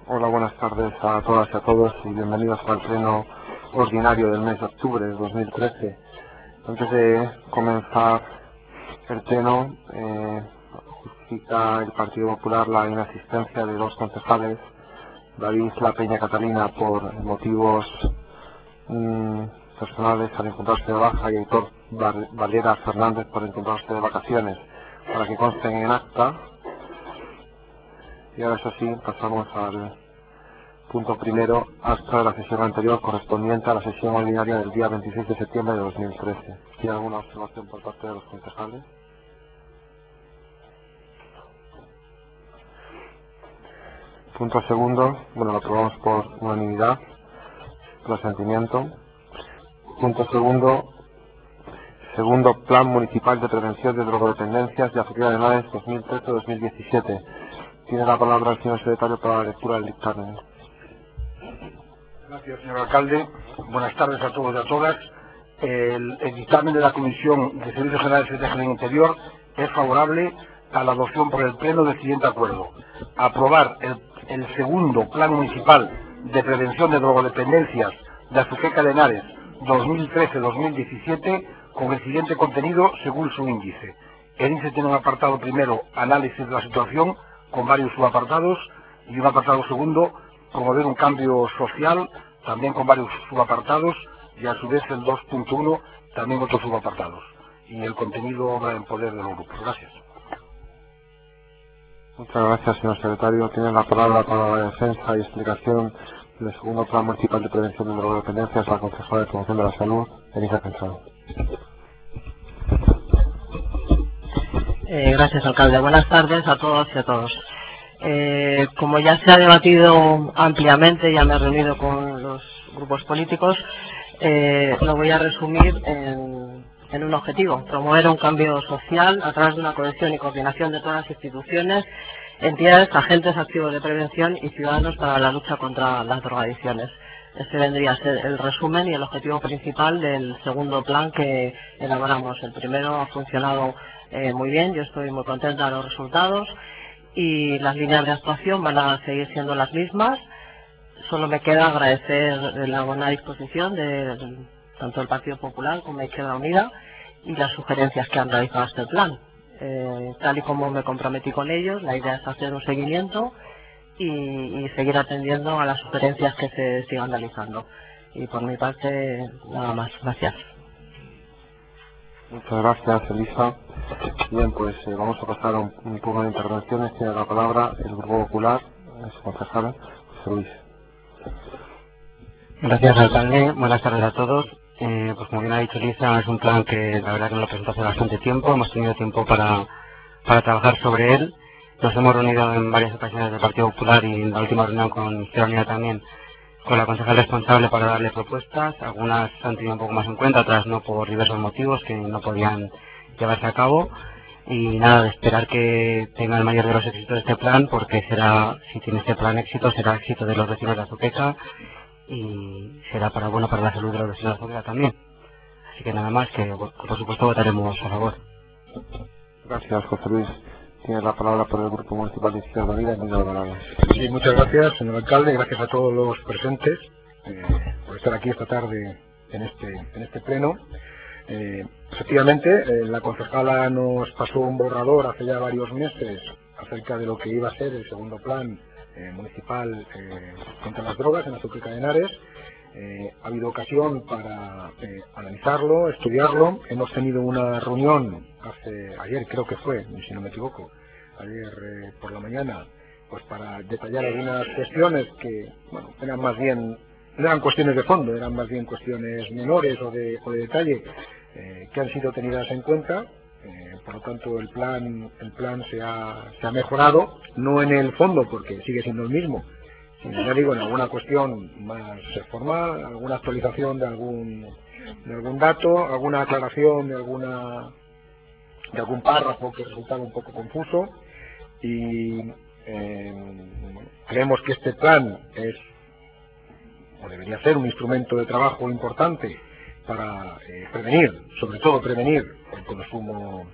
Hola, buenas tardes a todas y a todos y bienvenidos al pleno ordinario del mes de octubre de 2013. Antes de comenzar el pleno, justifica el Partido Popular la inasistencia de dos concejales, David La Peña Catalina por motivos personales al encontrarse de baja y Héctor Valera Fernández por encontrarse de vacaciones, para que consten en acta. Y ahora eso sí, pasamos al punto primero, acta de la sesión anterior correspondiente a la sesión ordinaria del día 26 de septiembre de 2013. ¿Tiene alguna observación por parte de los concejales? Punto segundo, lo aprobamos por unanimidad, por asentimiento. Punto segundo, Plan Municipal de Prevención de Drogodependencias y Azúcar de Henares 2013-2017. Tiene la palabra el señor secretario para la lectura del dictamen. Gracias, señor alcalde. Buenas tardes a todos y a todas. El dictamen de la Comisión de Servicios Generales y de Régimen Interior es favorable a la adopción por el Pleno del siguiente acuerdo. Aprobar el segundo Plan Municipal de Prevención de Drogodependencias de Azuqueca de Henares 2013-2017 con el siguiente contenido según su índice. El índice tiene un apartado primero, análisis de la situación, con varios subapartados, y un apartado segundo, promover un cambio social, también con varios subapartados, y a su vez el 2.1, también otros subapartados. Y el contenido va en poder de los grupos. Gracias. Muchas gracias, señor secretario. Tiene la palabra para la defensa y explicación del segundo Plan Municipal de Prevención de Drogodependencias, la concejala de Promoción de la Salud, Elisa Pensado. Gracias, alcalde. Buenas tardes a todos y a todos. Como ya se ha debatido ampliamente, ya me he reunido con los grupos políticos, lo voy a resumir en un objetivo: promover un cambio social a través de una cohesión y coordinación de todas las instituciones, entidades, agentes activos de prevención y ciudadanos para la lucha contra las drogadicciones. Este vendría a ser el resumen y el objetivo principal del segundo plan que elaboramos. El primero ha funcionado muy bien, yo estoy muy contenta de los resultados y las líneas de actuación van a seguir siendo las mismas. Solo me queda agradecer la buena disposición de tanto el Partido Popular como Izquierda Unida y las sugerencias que han realizado a este plan. Tal y como me comprometí con ellos, la idea es hacer un seguimiento y seguir atendiendo a las sugerencias que se sigan realizando. Y por mi parte, nada más. Gracias. Muchas gracias, Elisa. Bien, pues vamos a pasar a un turno de intervenciones. Tiene la palabra el Grupo Popular, su concejala, José Luis. Gracias, alcalde. Buenas tardes a todos. Pues como bien ha dicho Elisa, es un plan que la verdad que nos lo presentó hace bastante tiempo. Hemos tenido tiempo para trabajar sobre él. Nos hemos reunido en varias ocasiones del Partido Popular y en la última reunión con Izquierda Unida también con la concejal responsable para darle propuestas. Algunas han tenido un poco más en cuenta, otras no, por diversos motivos que no podían llevarse a cabo. Y nada, de esperar que tenga el mayor de los éxitos de este plan, porque será, si tiene este plan éxito, será éxito de los vecinos de Azuqueca y será bueno para la salud de los vecinos de Azuqueca también. Así que nada más, que por supuesto votaremos a favor. Gracias, José Luis. Tiene la palabra por el Grupo Municipal de Izquierda Unida, Emilio Morales. Sí, muchas gracias, señor alcalde. Gracias a todos los presentes por estar aquí esta tarde en este pleno. Efectivamente, la concejala nos pasó un borrador hace ya varios meses acerca de lo que iba a ser el segundo plan municipal contra las drogas en Azuqueca de Henares. Ha habido ocasión para analizarlo, estudiarlo. Hemos tenido una reunión ayer, creo que fue, si no me equivoco, ayer por la mañana, pues para detallar algunas cuestiones que, bueno, eran más bien, no eran cuestiones de fondo, eran más bien cuestiones menores o de detalle que han sido tenidas en cuenta. Por lo tanto, el plan se ha mejorado, no en el fondo porque sigue siendo el mismo, sino, ya digo, en alguna cuestión más formal, alguna actualización de algún dato, alguna aclaración de algún párrafo que resultaba un poco confuso. Y creemos que este plan es, o debería ser, un instrumento de trabajo importante para prevenir, sobre todo prevenir el consumo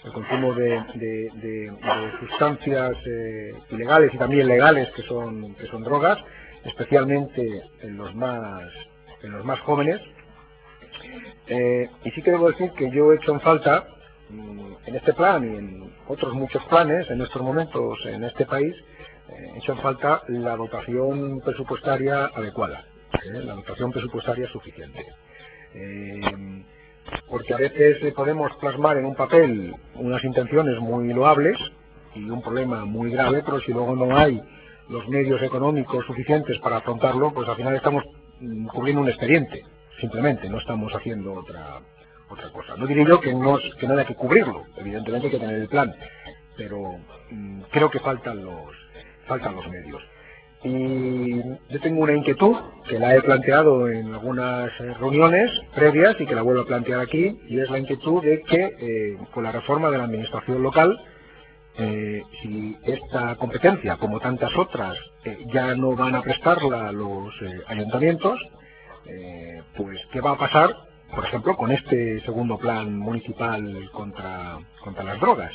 el consumo de sustancias ilegales y también legales que son drogas, especialmente en los más jóvenes. Y sí que debo decir que yo he hecho en falta en este plan y en otros muchos planes en estos momentos en este país, he hecho en falta la dotación presupuestaria adecuada, la dotación presupuestaria suficiente. Porque a veces podemos plasmar en un papel unas intenciones muy loables y un problema muy grave, pero si luego no hay los medios económicos suficientes para afrontarlo, pues al final estamos cubriendo un expediente, simplemente, no estamos haciendo otra cosa. No diré yo que no haya que cubrirlo, evidentemente hay que tener el plan, pero creo que faltan los medios. Y yo tengo una inquietud que la he planteado en algunas reuniones previas y que la vuelvo a plantear aquí, y es la inquietud de que con la reforma de la administración local, si esta competencia, como tantas otras, ya no van a prestarla a los ayuntamientos, pues ¿qué va a pasar, por ejemplo, con este segundo plan municipal contra las drogas?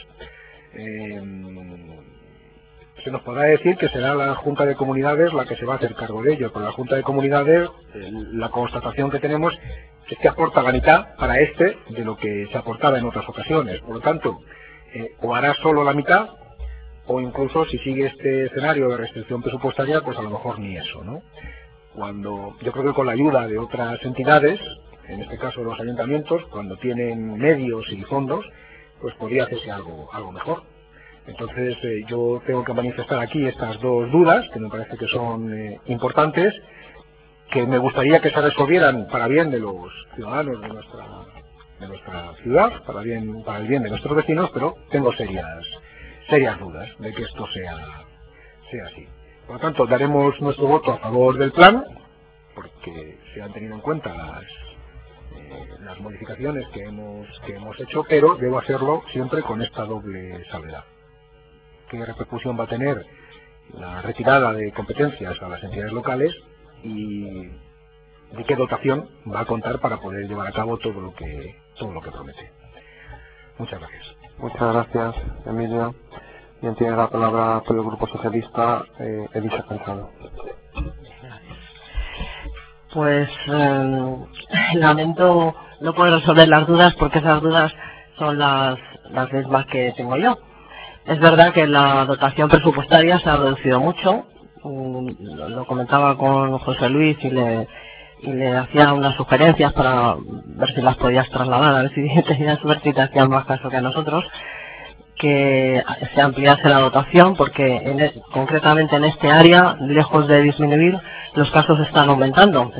Se nos podrá decir que será la Junta de Comunidades la que se va a hacer cargo de ello, pero la Junta de Comunidades, la constatación que tenemos es que aporta la mitad para de lo que se aportaba en otras ocasiones. Por lo tanto, o hará solo la mitad, o incluso si sigue este escenario de restricción presupuestaria, pues a lo mejor ni eso, ¿no? Cuando yo creo que con la ayuda de otras entidades, en este caso los ayuntamientos, cuando tienen medios y fondos, pues podría hacerse algo mejor. Entonces yo tengo que manifestar aquí estas dos dudas, que me parece que son importantes, que me gustaría que se resolvieran para bien de los ciudadanos de nuestra ciudad, para el bien de nuestros vecinos, pero tengo serias dudas de que esto sea así. Por lo tanto, daremos nuestro voto a favor del plan, porque se han tenido en cuenta las modificaciones que hemos hecho, pero debo hacerlo siempre con esta doble salvedad. ¿Qué repercusión va a tener la retirada de competencias a las entidades locales y de qué dotación va a contar para poder llevar a cabo todo lo que promete? Muchas gracias. Muchas gracias, Emilio. Bien, tiene la palabra por el Grupo Socialista, Elisa Cansado. Pues lamento no poder resolver las dudas, porque esas dudas son las mismas que tengo yo. Es verdad que la dotación presupuestaria se ha reducido mucho. Lo comentaba con José Luis y le hacía unas sugerencias para ver si las podías trasladar, a ver si te hacían más caso que a nosotros, que se ampliase la dotación, porque concretamente en este área, lejos de disminuir, los casos están aumentando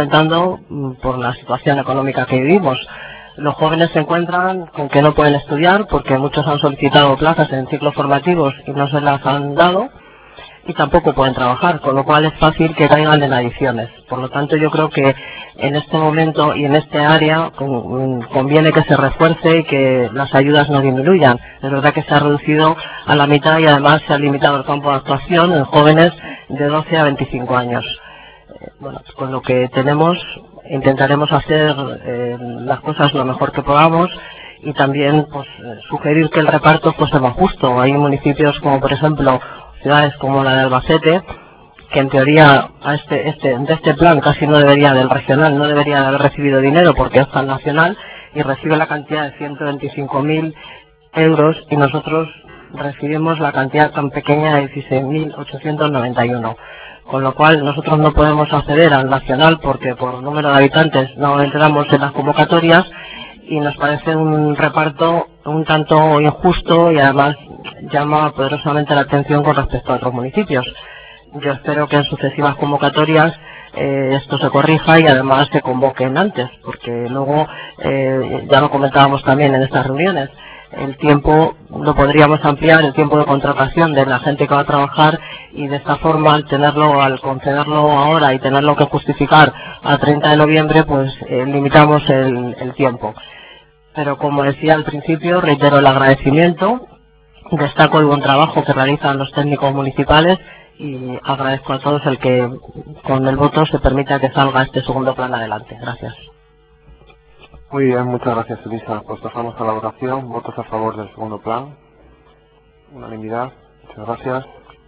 por la situación económica que vivimos. Los jóvenes se encuentran con que no pueden estudiar porque muchos han solicitado plazas en ciclos formativos y no se las han dado, y tampoco pueden trabajar, con lo cual es fácil que caigan en adicciones. Por lo tanto, yo creo que en este momento y en este área conviene que se refuerce y que las ayudas no disminuyan. Es verdad que se ha reducido a la mitad y además se ha limitado el campo de actuación en jóvenes de 12 a 25 años. Bueno, con lo que tenemos intentaremos hacer las cosas lo mejor que podamos, y también pues sugerir que el reparto fuese más justo. Hay municipios como, por ejemplo, ciudades como la de Albacete, que en teoría de este plan casi no debería, del regional, no debería de haber recibido dinero porque es tan nacional, y recibe la cantidad de 125.000 euros, y nosotros recibimos la cantidad tan pequeña de 16.891. Con lo cual nosotros no podemos acceder al nacional porque por número de habitantes no entramos en las convocatorias, y nos parece un reparto un tanto injusto, y además llama poderosamente la atención con respecto a otros municipios. Yo espero que en sucesivas convocatorias esto se corrija y además se convoquen antes, porque luego, ya lo comentábamos también en estas reuniones, el tiempo lo podríamos ampliar, el tiempo de contratación de la gente que va a trabajar, y de esta forma al concederlo ahora y tenerlo que justificar a 30 de noviembre, pues limitamos el tiempo. Pero como decía al principio, reitero el agradecimiento, destaco el buen trabajo que realizan los técnicos municipales, y agradezco a todos el que con el voto se permita que salga este segundo plan adelante. Gracias. Muy bien, muchas gracias, Elisa. Pues pasamos a la votación. Votos a favor del segundo plan. Unanimidad. Muchas gracias.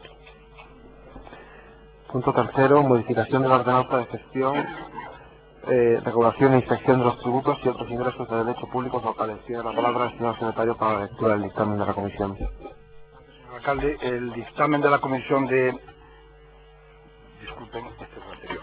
Punto tercero, modificación de la ordenanza de gestión, regulación e inspección de los tributos y otros ingresos de derecho públicos locales. Tiene la palabra el señor secretario para la lectura del dictamen de la comisión. Señor alcalde, el dictamen de la comisión de... Disculpen, este es el anterior.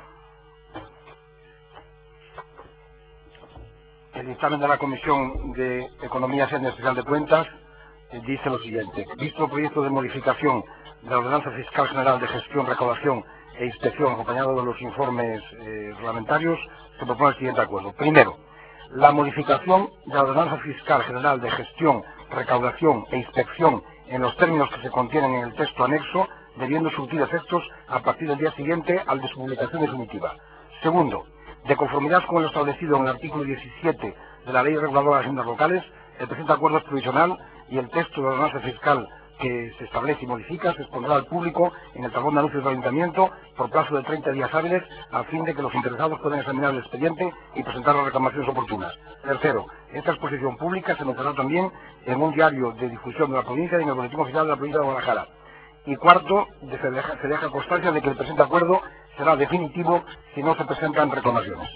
El dictamen de la Comisión de Economía, Hacienda y Especial de Cuentas dice lo siguiente. Visto el proyecto de modificación de la Ordenanza Fiscal General de Gestión, Recaudación e Inspección, acompañado de los informes reglamentarios, se propone el siguiente acuerdo. Primero, la modificación de la Ordenanza Fiscal General de Gestión, Recaudación e Inspección en los términos que se contienen en el texto anexo, debiendo surtir efectos a partir del día siguiente al de su publicación definitiva. Segundo, de conformidad con lo establecido en el artículo 17 de la Ley Reguladora de Haciendas Locales, el presente acuerdo es provisional y el texto de la ordenanza fiscal que se establece y modifica se expondrá al público en el talón de anuncios del Ayuntamiento por plazo de 30 días hábiles, a fin de que los interesados puedan examinar el expediente y presentar las reclamaciones oportunas. Tercero, esta exposición pública se notará también en un diario de difusión de la provincia y en el boletín oficial de la provincia de Guadalajara. Y cuarto, se deja constancia de que el presente acuerdo será definitivo si no se presentan reclamaciones.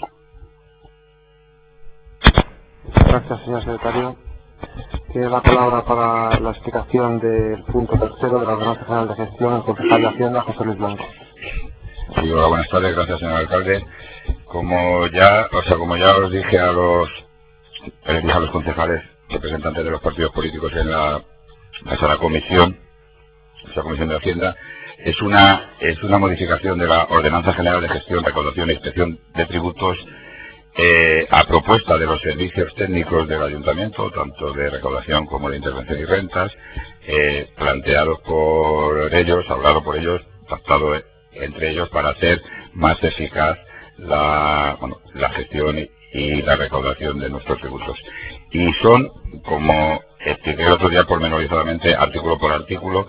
Gracias, señor secretario. Tiene la palabra para la explicación del punto tercero de la Ordenanza General de Gestión el concejal de Hacienda, José Luis Blanco. Sí, hola, buenas tardes, gracias, señor alcalde. Como ya os dije a los concejales representantes de los partidos políticos en la comisión de Hacienda, es una modificación de la Ordenanza General de Gestión, Recaudación e Inspección de Tributos a propuesta de los servicios técnicos del Ayuntamiento, tanto de recaudación como de intervención y rentas, planteados por ellos, hablado por ellos, pactado entre ellos para hacer más eficaz la gestión y la recaudación de nuestros tributos. Y son, como expliqué el otro día pormenorizadamente, artículo por artículo,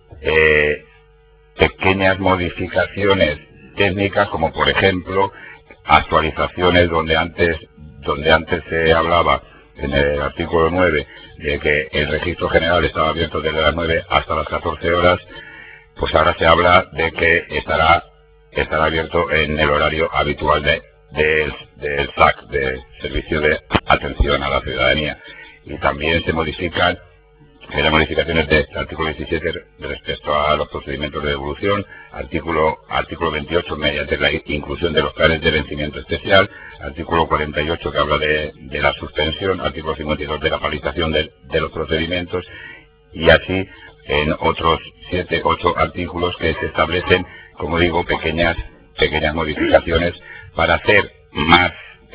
pequeñas modificaciones técnicas, como por ejemplo actualizaciones donde antes se hablaba en el artículo 9 de que el registro general estaba abierto desde las 9 hasta las 14 horas, pues ahora se habla de que estará abierto en el horario habitual del SAC, del Servicio de Atención a la Ciudadanía. Y también se modifican las modificaciones del artículo 17 respecto a los procedimientos de devolución, artículo 28 mediante la inclusión de los planes de vencimiento especial, artículo 48 que habla de la suspensión, artículo 52 de la paralización de los procedimientos, y así en otros 8 artículos que se establecen, como digo, pequeñas modificaciones para hacer más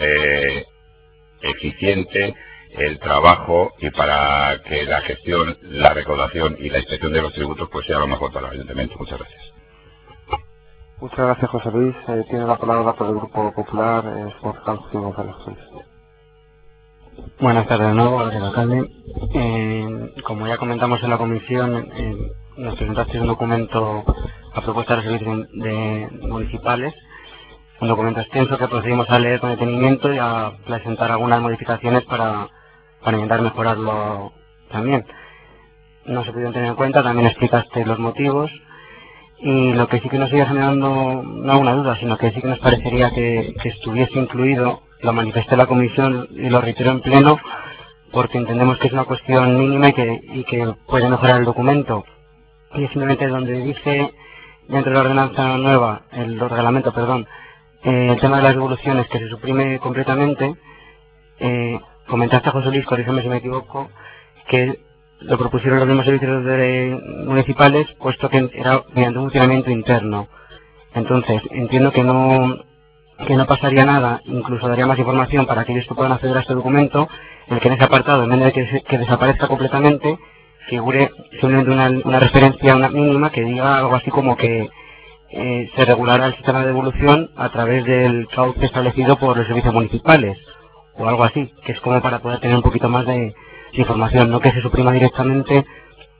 eficiente el trabajo y para que la gestión, la recaudación y la inspección de los tributos pues sea lo mejor para el Ayuntamiento. Muchas gracias. Muchas gracias, José Luis. Tiene la palabra por el Grupo Popular, concejal José González Ruiz. Buenas tardes de nuevo, gracias, alcalde. Como ya comentamos en la comisión, nos presentaste un documento a propuesta de los servicios municipales, un documento extenso que procedimos a leer con detenimiento y a presentar algunas modificaciones para intentar mejorarlo también. No se pudieron tener en cuenta, también explicaste los motivos, y lo que sí que nos sigue generando, no una duda, sino que sí que nos parecería que estuviese incluido, lo manifesté en la comisión y lo reitero en pleno, porque entendemos que es una cuestión mínima y que puede mejorar el documento. Y es simplemente donde dice, dentro de la ordenanza nueva, el reglamento, perdón, el tema de las devoluciones que se suprime completamente. Comentaste a José Luis, corrígeme si me equivoco, que lo propusieron los mismos servicios municipales, puesto que era mediante un funcionamiento interno. Entonces, entiendo que no pasaría nada, incluso daría más información para aquellos que puedan acceder a este documento, el que en ese apartado, en vez de que desaparezca completamente, figure simplemente una referencia mínima que diga algo así como que se regulará el sistema de devolución a través del cauce establecido por los servicios municipales, o algo así, que es como para poder tener un poquito más de información, no que se suprima directamente,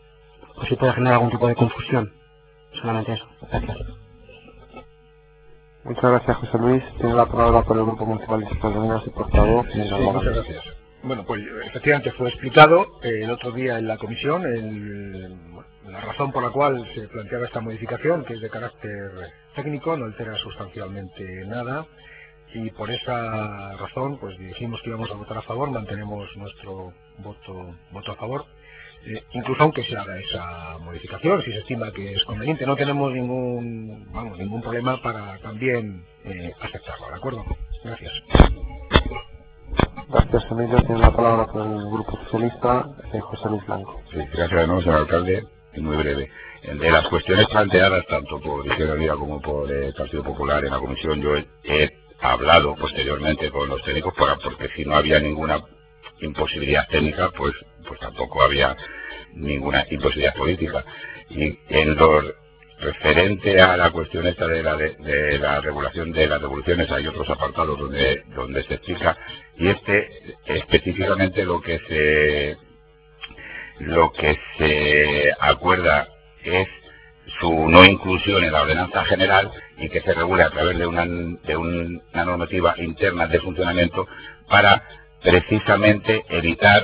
pues sí puede generar algún tipo de confusión. Solamente eso. Gracias. Muchas gracias, José Luis. Tiene la palabra por el Grupo Municipal de Izquierda Unida, su portavoz. Sí, muchas gracias. Bueno, pues efectivamente fue explicado el otro día en la comisión la razón por la cual se planteaba esta modificación, que es de carácter técnico, no altera sustancialmente nada, y por esa razón pues dijimos que íbamos a votar a favor, mantenemos nuestro voto a favor, incluso aunque se haga esa modificación, si se estima que es conveniente. No tenemos ningún problema para también aceptarlo, ¿de acuerdo? Gracias. Gracias, Emilio. Tiene la palabra por el Grupo Socialista, José Luis Blanco. Sí, gracias de nuevo, señor alcalde. Muy breve. De las cuestiones planteadas tanto por Izquierda Unida como por el Partido Popular en la comisión, yo he hablado posteriormente con los técnicos porque si no había ninguna imposibilidad técnica, pues tampoco había ninguna imposibilidad política. Y en lo referente a la cuestión esta de la regulación de las devoluciones, hay otros apartados donde se explica, y específicamente lo que se acuerda es su no inclusión en la ordenanza general y que se regule a través de una normativa interna de funcionamiento para precisamente evitar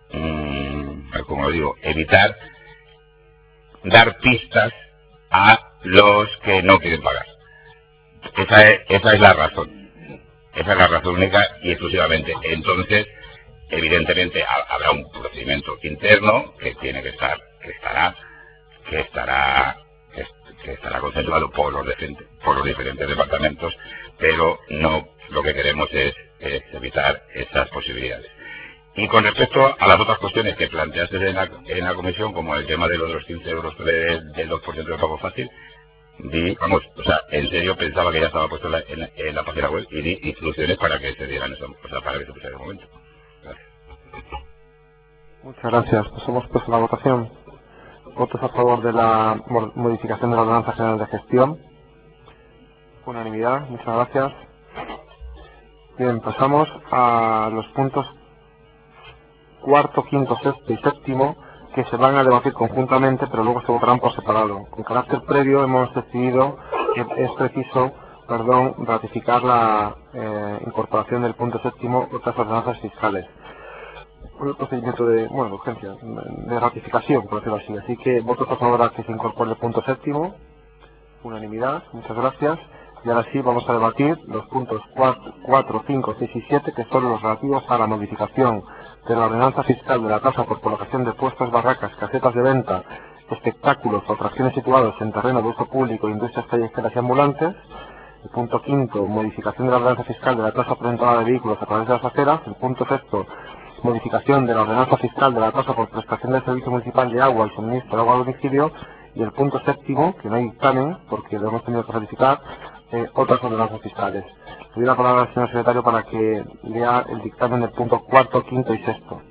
dar pistas a los que no quieren pagar. Esa es la razón. Esa es la razón única y exclusivamente. Entonces, evidentemente habrá un procedimiento interno que estará consensuado por los diferentes departamentos, pero no, lo que queremos es evitar esas posibilidades. Y con respecto a las otras cuestiones que planteaste en la comisión, como el tema de los 15 euros del 2% de pago fácil, en serio pensaba que ya estaba puesto en la página web y di instrucciones para que se dieran eso, para que se pusiera en el momento. Gracias. Muchas gracias. Pues hemos puesto la votación. ¿Votos a favor de la modificación de la Ordenanza General de Gestión? Unanimidad. Muchas gracias. Bien, pasamos a los puntos cuarto, quinto, sexto y séptimo, que se van a debatir conjuntamente, pero luego se votarán por separado. Con carácter previo hemos decidido que es preciso, ratificar la incorporación del punto séptimo, otras ordenanzas fiscales. Un procedimiento de urgencia, de ratificación, por decirlo así. Así que votos a favor a que se incorpore el punto séptimo. Unanimidad. Muchas gracias. Y ahora sí vamos a debatir los puntos 4, 5, 6 y 7, que son los relativos a la modificación de la ordenanza fiscal de la tasa por colocación de puestos, barracas, casetas de venta, espectáculos o atracciones situados en terreno de uso público, industrias callejeras y ambulantes. El punto quinto, modificación de la ordenanza fiscal de la tasa por entrada de vehículos a través de las aceras. El punto sexto, modificación de la ordenanza fiscal de la tasa por prestación del servicio municipal de agua y suministro de agua a domicilio. Y el punto séptimo, que no hay dictamen porque lo hemos tenido que ratificar, otras ordenanzas fiscales. Le doy la palabra al señor secretario para que lea el dictamen del punto cuarto, quinto y sexto.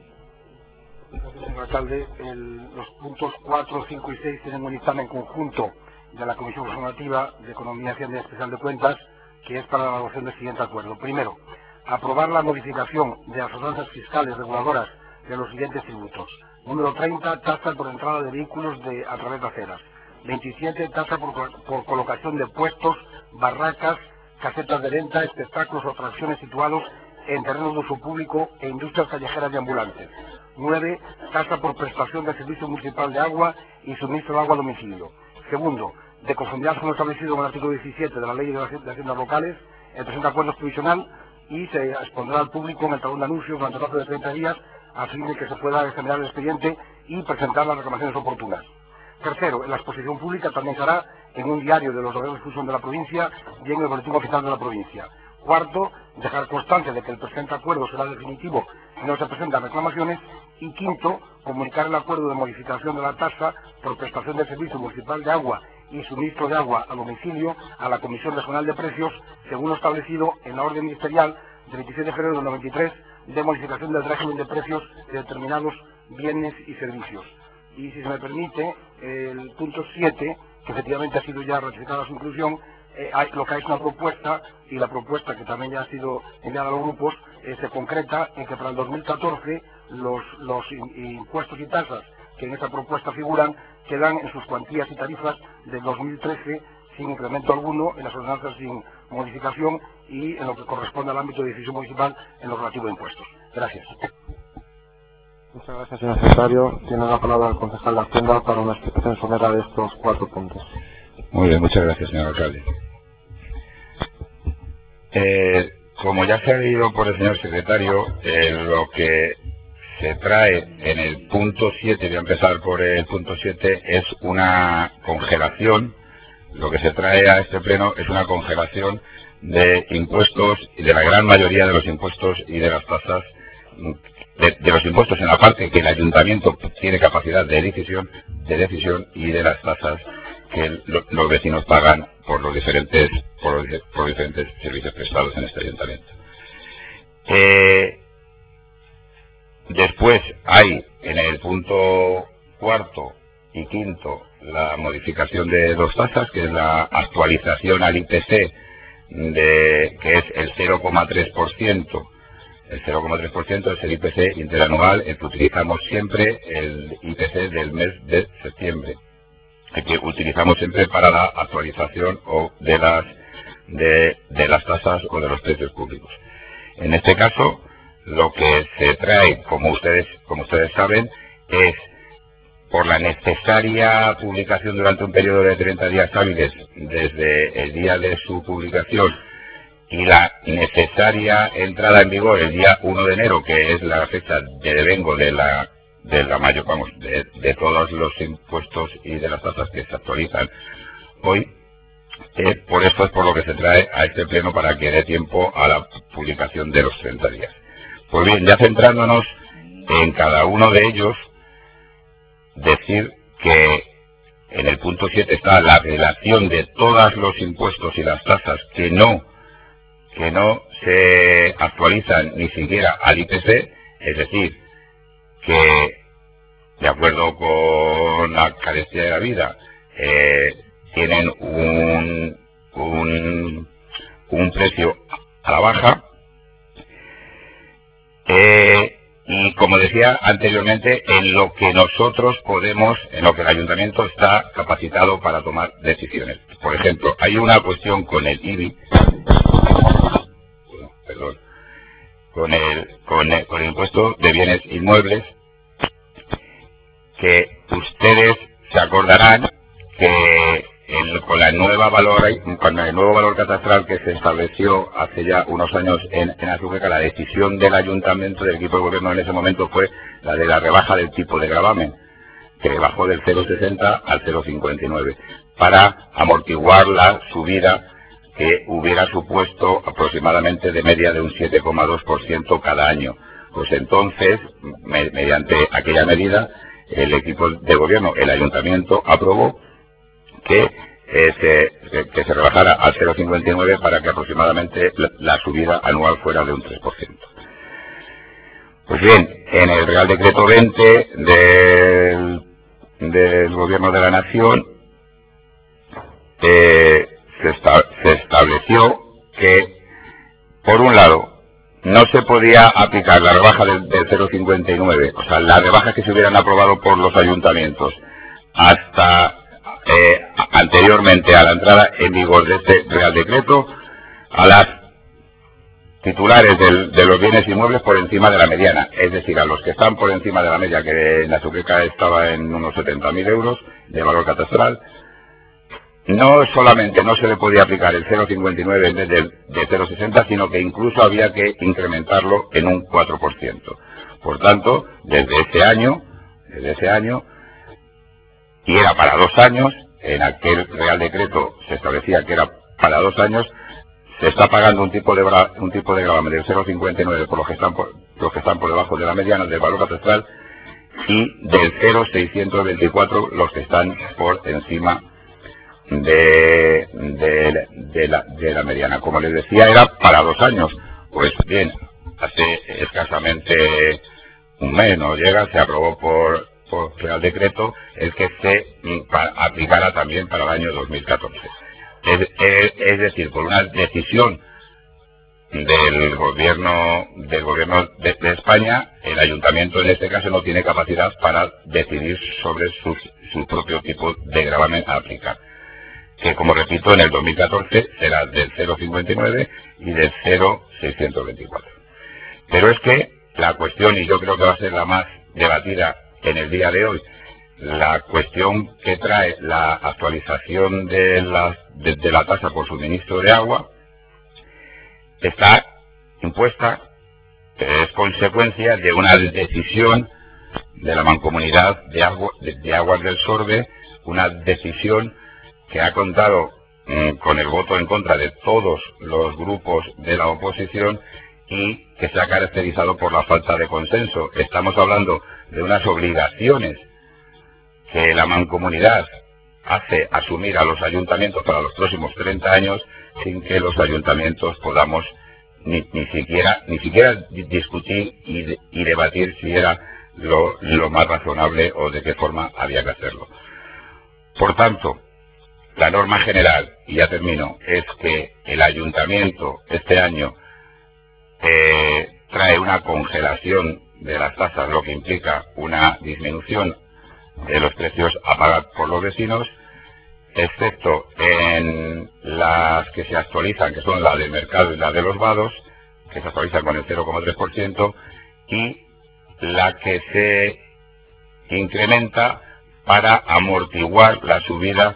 Gracias, señor alcalde. Los puntos 4, 5 y 6 tienen un dictamen conjunto de la Comisión Informativa de Economía, Hacienda y Especial de Cuentas, que es para la elaboración del siguiente acuerdo. Primero, aprobar la modificación de las ordenanzas fiscales reguladoras de los siguientes tributos. Número 30, tasa por entrada de vehículos a través de aceras. 27, tasa por colocación de puestos, barracas, casetas de venta, espectáculos o atracciones situados en terrenos de uso público e industrias callejeras y ambulantes. 9, tasa por prestación del servicio municipal de agua y suministro de agua a domicilio. Segundo, de conformidad con lo establecido en el artículo 17 de la Ley de Haciendas Locales, el presente acuerdo es provisional y se expondrá al público en el talón de anuncios durante el plazo de 30 días a fin de que se pueda generar el expediente y presentar las reclamaciones oportunas. Tercero, en la exposición pública también se hará en un diario de los órganos de difusión de la provincia y en el boletín oficial de la provincia. Cuarto, dejar constancia de que el presente acuerdo será definitivo si no se presentan reclamaciones. Y quinto, comunicar el acuerdo de modificación de la tasa por prestación del servicio municipal de agua y suministro de agua a domicilio a la Comisión Regional de Precios, según lo establecido en la orden ministerial del 26 de febrero del 93 de modificación del régimen de precios de determinados bienes y servicios. Y si se me permite, el punto 7, que efectivamente ha sido ya ratificada su inclusión, lo que hay es una propuesta, y la propuesta que también ya ha sido enviada a los grupos, se concreta en que para el 2014 los impuestos y tasas que en esa propuesta figuran quedan en sus cuantías y tarifas del 2013, sin incremento alguno, en las ordenanzas sin modificación y en lo que corresponde al ámbito de decisión municipal en lo relativo a impuestos. Gracias. Muchas gracias, señor secretario. Tiene la palabra el concejal de Hacienda para una explicación somera de estos 4 puntos. Muy bien, muchas gracias, señor alcalde. Como ya se ha leído por el señor secretario, lo que se trae en el punto 7, voy a empezar por el punto 7, es una congelación. Lo que se trae a este pleno es una congelación de impuestos y de la gran mayoría de los impuestos y de las tasas, de los impuestos en la parte que el ayuntamiento tiene capacidad de decisión y de las tasas que los vecinos pagan por los diferentes servicios prestados en este ayuntamiento. Después hay en el punto 4 y 5 la modificación de 2 tasas, que es la actualización al IPC, que es el 0,3%. El 0,3% es el IPC interanual, el que utilizamos siempre, el IPC del mes de septiembre, el que utilizamos siempre para la actualización o de las tasas o de los precios públicos. En este caso, lo que se trae, como ustedes saben, es por la necesaria publicación durante un periodo de 30 días hábiles desde el día de su publicación y la necesaria entrada en vigor el día 1 de enero, que es la fecha de devengo de todos los impuestos y de las tasas que se actualizan hoy. Por eso es por lo que se trae a este pleno, para que dé tiempo a la publicación de los 30 días. Pues bien, ya centrándonos en cada uno de ellos, decir que en el punto 7 está la relación de todos los impuestos y las tasas que no se actualizan ni siquiera al IPC, es decir, que de acuerdo con la carestía de la vida tienen un precio a la baja. Y como decía anteriormente, en lo que nosotros podemos, en lo que el ayuntamiento está capacitado para tomar decisiones. Por ejemplo, hay una cuestión con el IBI, con el impuesto de bienes inmuebles, que ustedes se acordarán que con el nuevo valor catastral que se estableció hace ya unos años en Azuqueca, la decisión del ayuntamiento, del equipo de gobierno en ese momento, fue la de la rebaja del tipo de gravamen, que bajó del 0,60 al 0,59, para amortiguar la subida que hubiera supuesto aproximadamente de media de un 7,2% cada año. Pues entonces, mediante aquella medida, el equipo de gobierno, el ayuntamiento, aprobó que se rebajara al 0,59 para que aproximadamente la subida anual fuera de un 3%. Pues bien, en el Real Decreto 20 del Gobierno de la Nación se estableció que, por un lado, no se podía aplicar la rebaja del 0,59, o sea, las rebajas que se hubieran aprobado por los ayuntamientos hasta anteriormente a la entrada en vigor de este Real Decreto, a las titulares de los bienes inmuebles por encima de la mediana, es decir, a los que están por encima de la media, que en la Azuqueca estaba en unos 70.000 euros de valor catastral. No solamente no se le podía aplicar el 0,59 en vez de 0,60, sino que incluso había que incrementarlo en un 4%. Por tanto, desde ese año, y era para 2 años, en aquel Real Decreto se establecía que era para 2 años, se está pagando un tipo de gravamen del 0,59 por los que están por debajo de la mediana del valor catastral, y del 0,624 los que están por encima de la mediana. Como les decía, era para 2 años. Pues bien, hace escasamente un mes, no llega, se aprobó por Real Decreto el que se aplicara también para el año 2014. Es decir, por una decisión del gobierno de España, el ayuntamiento en este caso no tiene capacidad para decidir sobre su propio tipo de gravamen a aplicar. que, como repito, en el 2014 será del 0,59 y del 0,624. Pero es que la cuestión, y yo creo que va a ser la más debatida en el día de hoy, la cuestión que trae la actualización de la tasa por suministro de agua, está impuesta, es consecuencia de una decisión de la Mancomunidad de Aguas del Sorbe, una decisión que ha contado con el voto en contra de todos los grupos de la oposición y que se ha caracterizado por la falta de consenso. Estamos hablando de unas obligaciones que la Mancomunidad hace asumir a los ayuntamientos para los próximos 30 años sin que los ayuntamientos podamos ni siquiera discutir y debatir si era lo más razonable o de qué forma había que hacerlo. Por tanto, la norma general, y ya termino, es que el ayuntamiento este año trae una congelación de las tasas, lo que implica una disminución de los precios a pagar por los vecinos, excepto en las que se actualizan, que son la del mercado y la de los vados, que se actualizan con el 0,3%, y la que se incrementa para amortiguar la subida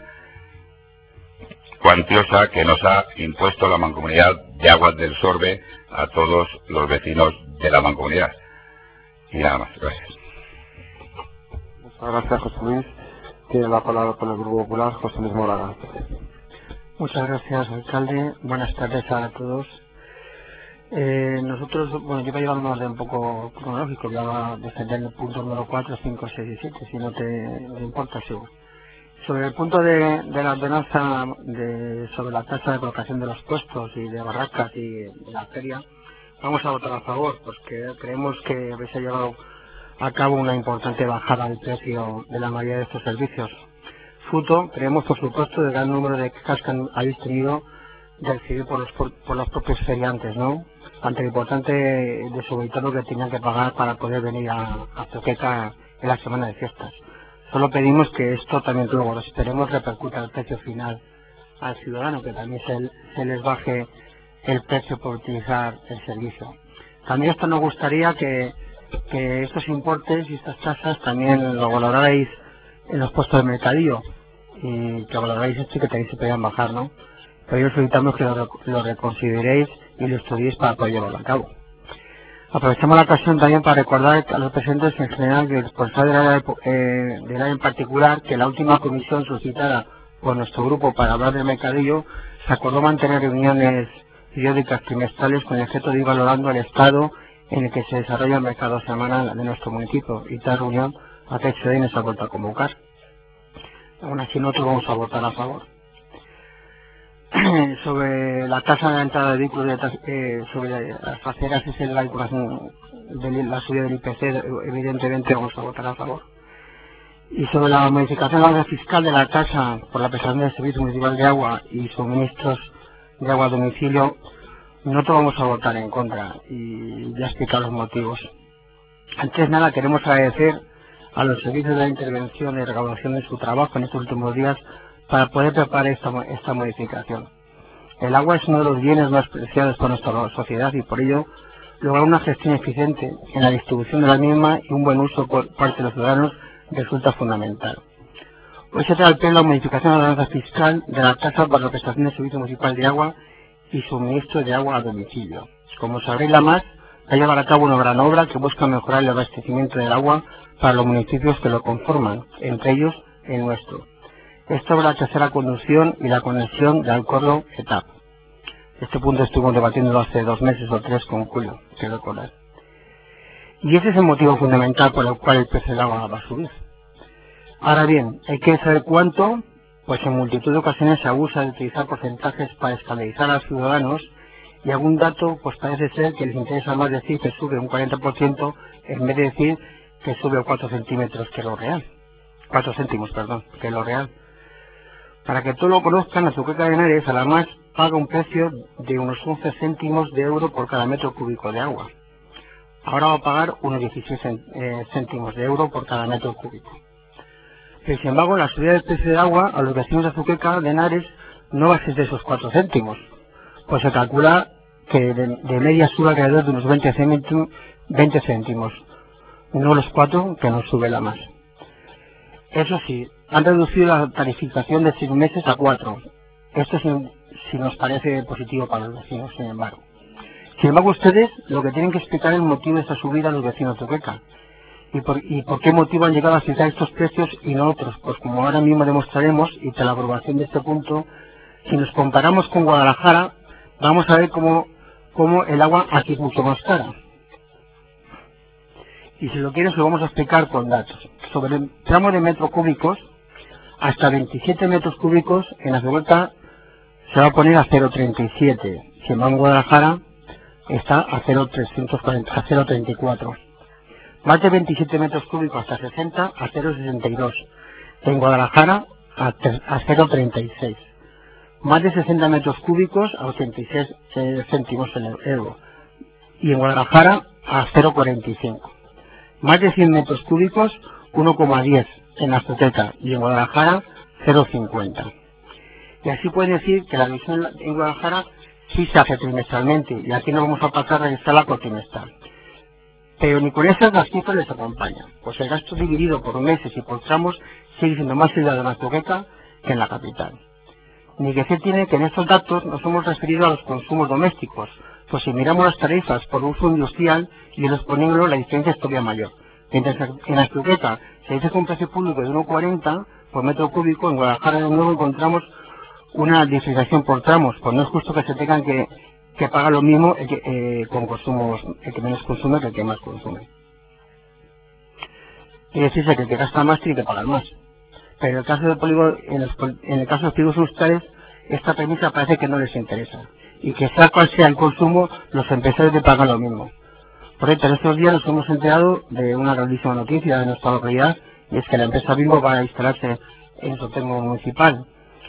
cuantiosa que nos ha impuesto la Mancomunidad de Aguas del Sorbe a todos los vecinos de la Mancomunidad. Y nada más, gracias. Muchas gracias, José Luis. Tiene la palabra por el Grupo Popular, José Luis Moraga. Muchas gracias, alcalde. Buenas tardes a todos. Nosotros, bueno, yo voy a llevar un orden un poco cronológico, voy a defender el punto número 4, 5, 6 y 7, si no te importa, sigo. Sobre el punto de la ordenanza sobre la tasa de colocación de los puestos y de barracas y de la feria, vamos a votar a favor, porque creemos que habéis llevado a cabo una importante bajada del precio de la mayoría de estos servicios. Fruto, creemos, por supuesto, del gran número de quejas que habéis tenido de recibir por los propios feriantes, ¿no? Ante lo importante desorbitado que tenían que pagar para poder venir a Zoqueca en la semana de fiestas. Solo pedimos que esto también luego lo esperemos repercuta al precio final al ciudadano, que también se les baje el precio por utilizar el servicio. También esto nos gustaría que estos importes y estas tasas también lo valorarais en los puestos de mercadillo y que valorarais esto y que también se podían bajar, ¿no? Pero yo solicitamos que lo reconsideréis y lo estudiéis para poder llevarlo a cabo. Aprovechamos la ocasión también para recordar a los presentes en general y el responsable del área en particular que la última comisión solicitada por nuestro grupo para hablar del mercadillo se acordó mantener reuniones periódicas trimestrales con el objeto de ir valorando el estado en el que se desarrolla el mercado semanal de nuestro municipio y tal reunión a fecha de hoy nos ha vuelto a convocar. Aún así nosotros vamos a votar a favor. Sobre la tasa de entrada de vehículos, sobre las aceras, es la vinculación de la subida del IPC, evidentemente vamos a votar a favor. Y sobre la modificación de la orden fiscal de la tasa por la prestación del Servicio Municipal de Agua y suministros de agua a domicilio, nosotros vamos a votar en contra y ya he explicado los motivos. Antes de nada queremos agradecer a los servicios de la intervención y recaudación de su trabajo en estos últimos días para poder preparar esta modificación. El agua es uno de los bienes más preciados por nuestra sociedad y por ello lograr una gestión eficiente en la distribución de la misma y un buen uso por parte de los ciudadanos resulta fundamental. Hoy se trae al pleno la modificación de la ordenanza fiscal de la tasa para la prestación del Servicio Municipal de Agua y suministro de agua a domicilio. Como sabréis, la MAS va a llevar a cabo una gran obra que busca mejorar el abastecimiento del agua para los municipios que lo conforman, entre ellos el nuestro. Esto es la tercera conducción y la conexión de Alcorro-Etap. Este punto estuvimos debatiendo hace 2 meses o 3 con Julio, quiero recordar. Y ese es el motivo fundamental por el cual el precio del agua va a subir. Ahora bien, hay que saber cuánto, pues en multitud de ocasiones se abusa de utilizar porcentajes para escandalizar a los ciudadanos y algún dato pues parece ser que les interesa más decir que sube un 40% en vez de decir que sube 4 centímetros que lo real. 4 céntimos, perdón, que lo real. Para que todos lo conozcan, la Zoqueca de Henares además paga un precio de unos 11 céntimos de euro por cada metro cúbico de agua. Ahora va a pagar unos 16 céntimos de euro por cada metro cúbico. Pero sin embargo, la subida del precio del agua a los vecinos de Azuqueca, de Henares, no va a ser de esos 4 céntimos. Pues se calcula que de media sube alrededor de unos 20 céntimos. No los 4 que nos sube la más. Eso sí, han reducido la tarificación de 6 meses a 4. Esto sí nos parece positivo para los vecinos, sin embargo. Sin embargo, ustedes lo que tienen que explicar es el motivo de esta subida a los vecinos de Azuqueca. ¿Y por qué motivo han llegado a fijar estos precios y no otros? Pues como ahora mismo demostraremos, y tras la aprobación de este punto, si nos comparamos con Guadalajara, vamos a ver cómo el agua aquí es mucho más cara. Y si lo quieren, se lo vamos a explicar con datos. Sobre el tramo de metros cúbicos, hasta 27 metros cúbicos en Azuqueca se va a poner a 0,37. Si en Guadalajara está a 0,34. Más de 27 metros cúbicos hasta 60 a 0,62. En Guadalajara a 0,36. Más de 60 metros cúbicos a 86 céntimos en el euro. Y en Guadalajara a 0,45. Más de 100 metros cúbicos 1,10 en Azuqueca y en Guadalajara 0,50. Y así pueden decir que la revisión en Guadalajara sí se hace trimestralmente y aquí no vamos a pasar a revisarla por trimestral. Pero ni con esas las cifras les acompañan, pues el gasto dividido por meses y por tramos sigue siendo más elevado en Azuqueca que en la capital. Ni que se tiene que en estos datos nos hemos referido a los consumos domésticos, pues si miramos las tarifas por uso industrial y los poniéndolo la diferencia es todavía mayor. Mientras en Azuqueca se dice con un precio público de 1,40 por metro cúbico, en Guadalajara de nuevo encontramos una diferenciación por tramos, pues no es justo que se tengan que paga lo mismo con consumos, el que menos consume que el que más consume. Y decirse que el que gasta más tiene que pagar más. Pero en el caso de en el caso de los polígonos industriales, esta premisa parece que no les interesa. Y que sea cual sea el consumo, los empresarios le pagan lo mismo. Por ejemplo, en estos días nos hemos enterado de una grandísima noticia de nuestra localidad, y es que la empresa Bimbo va a instalarse en Sotengo municipal.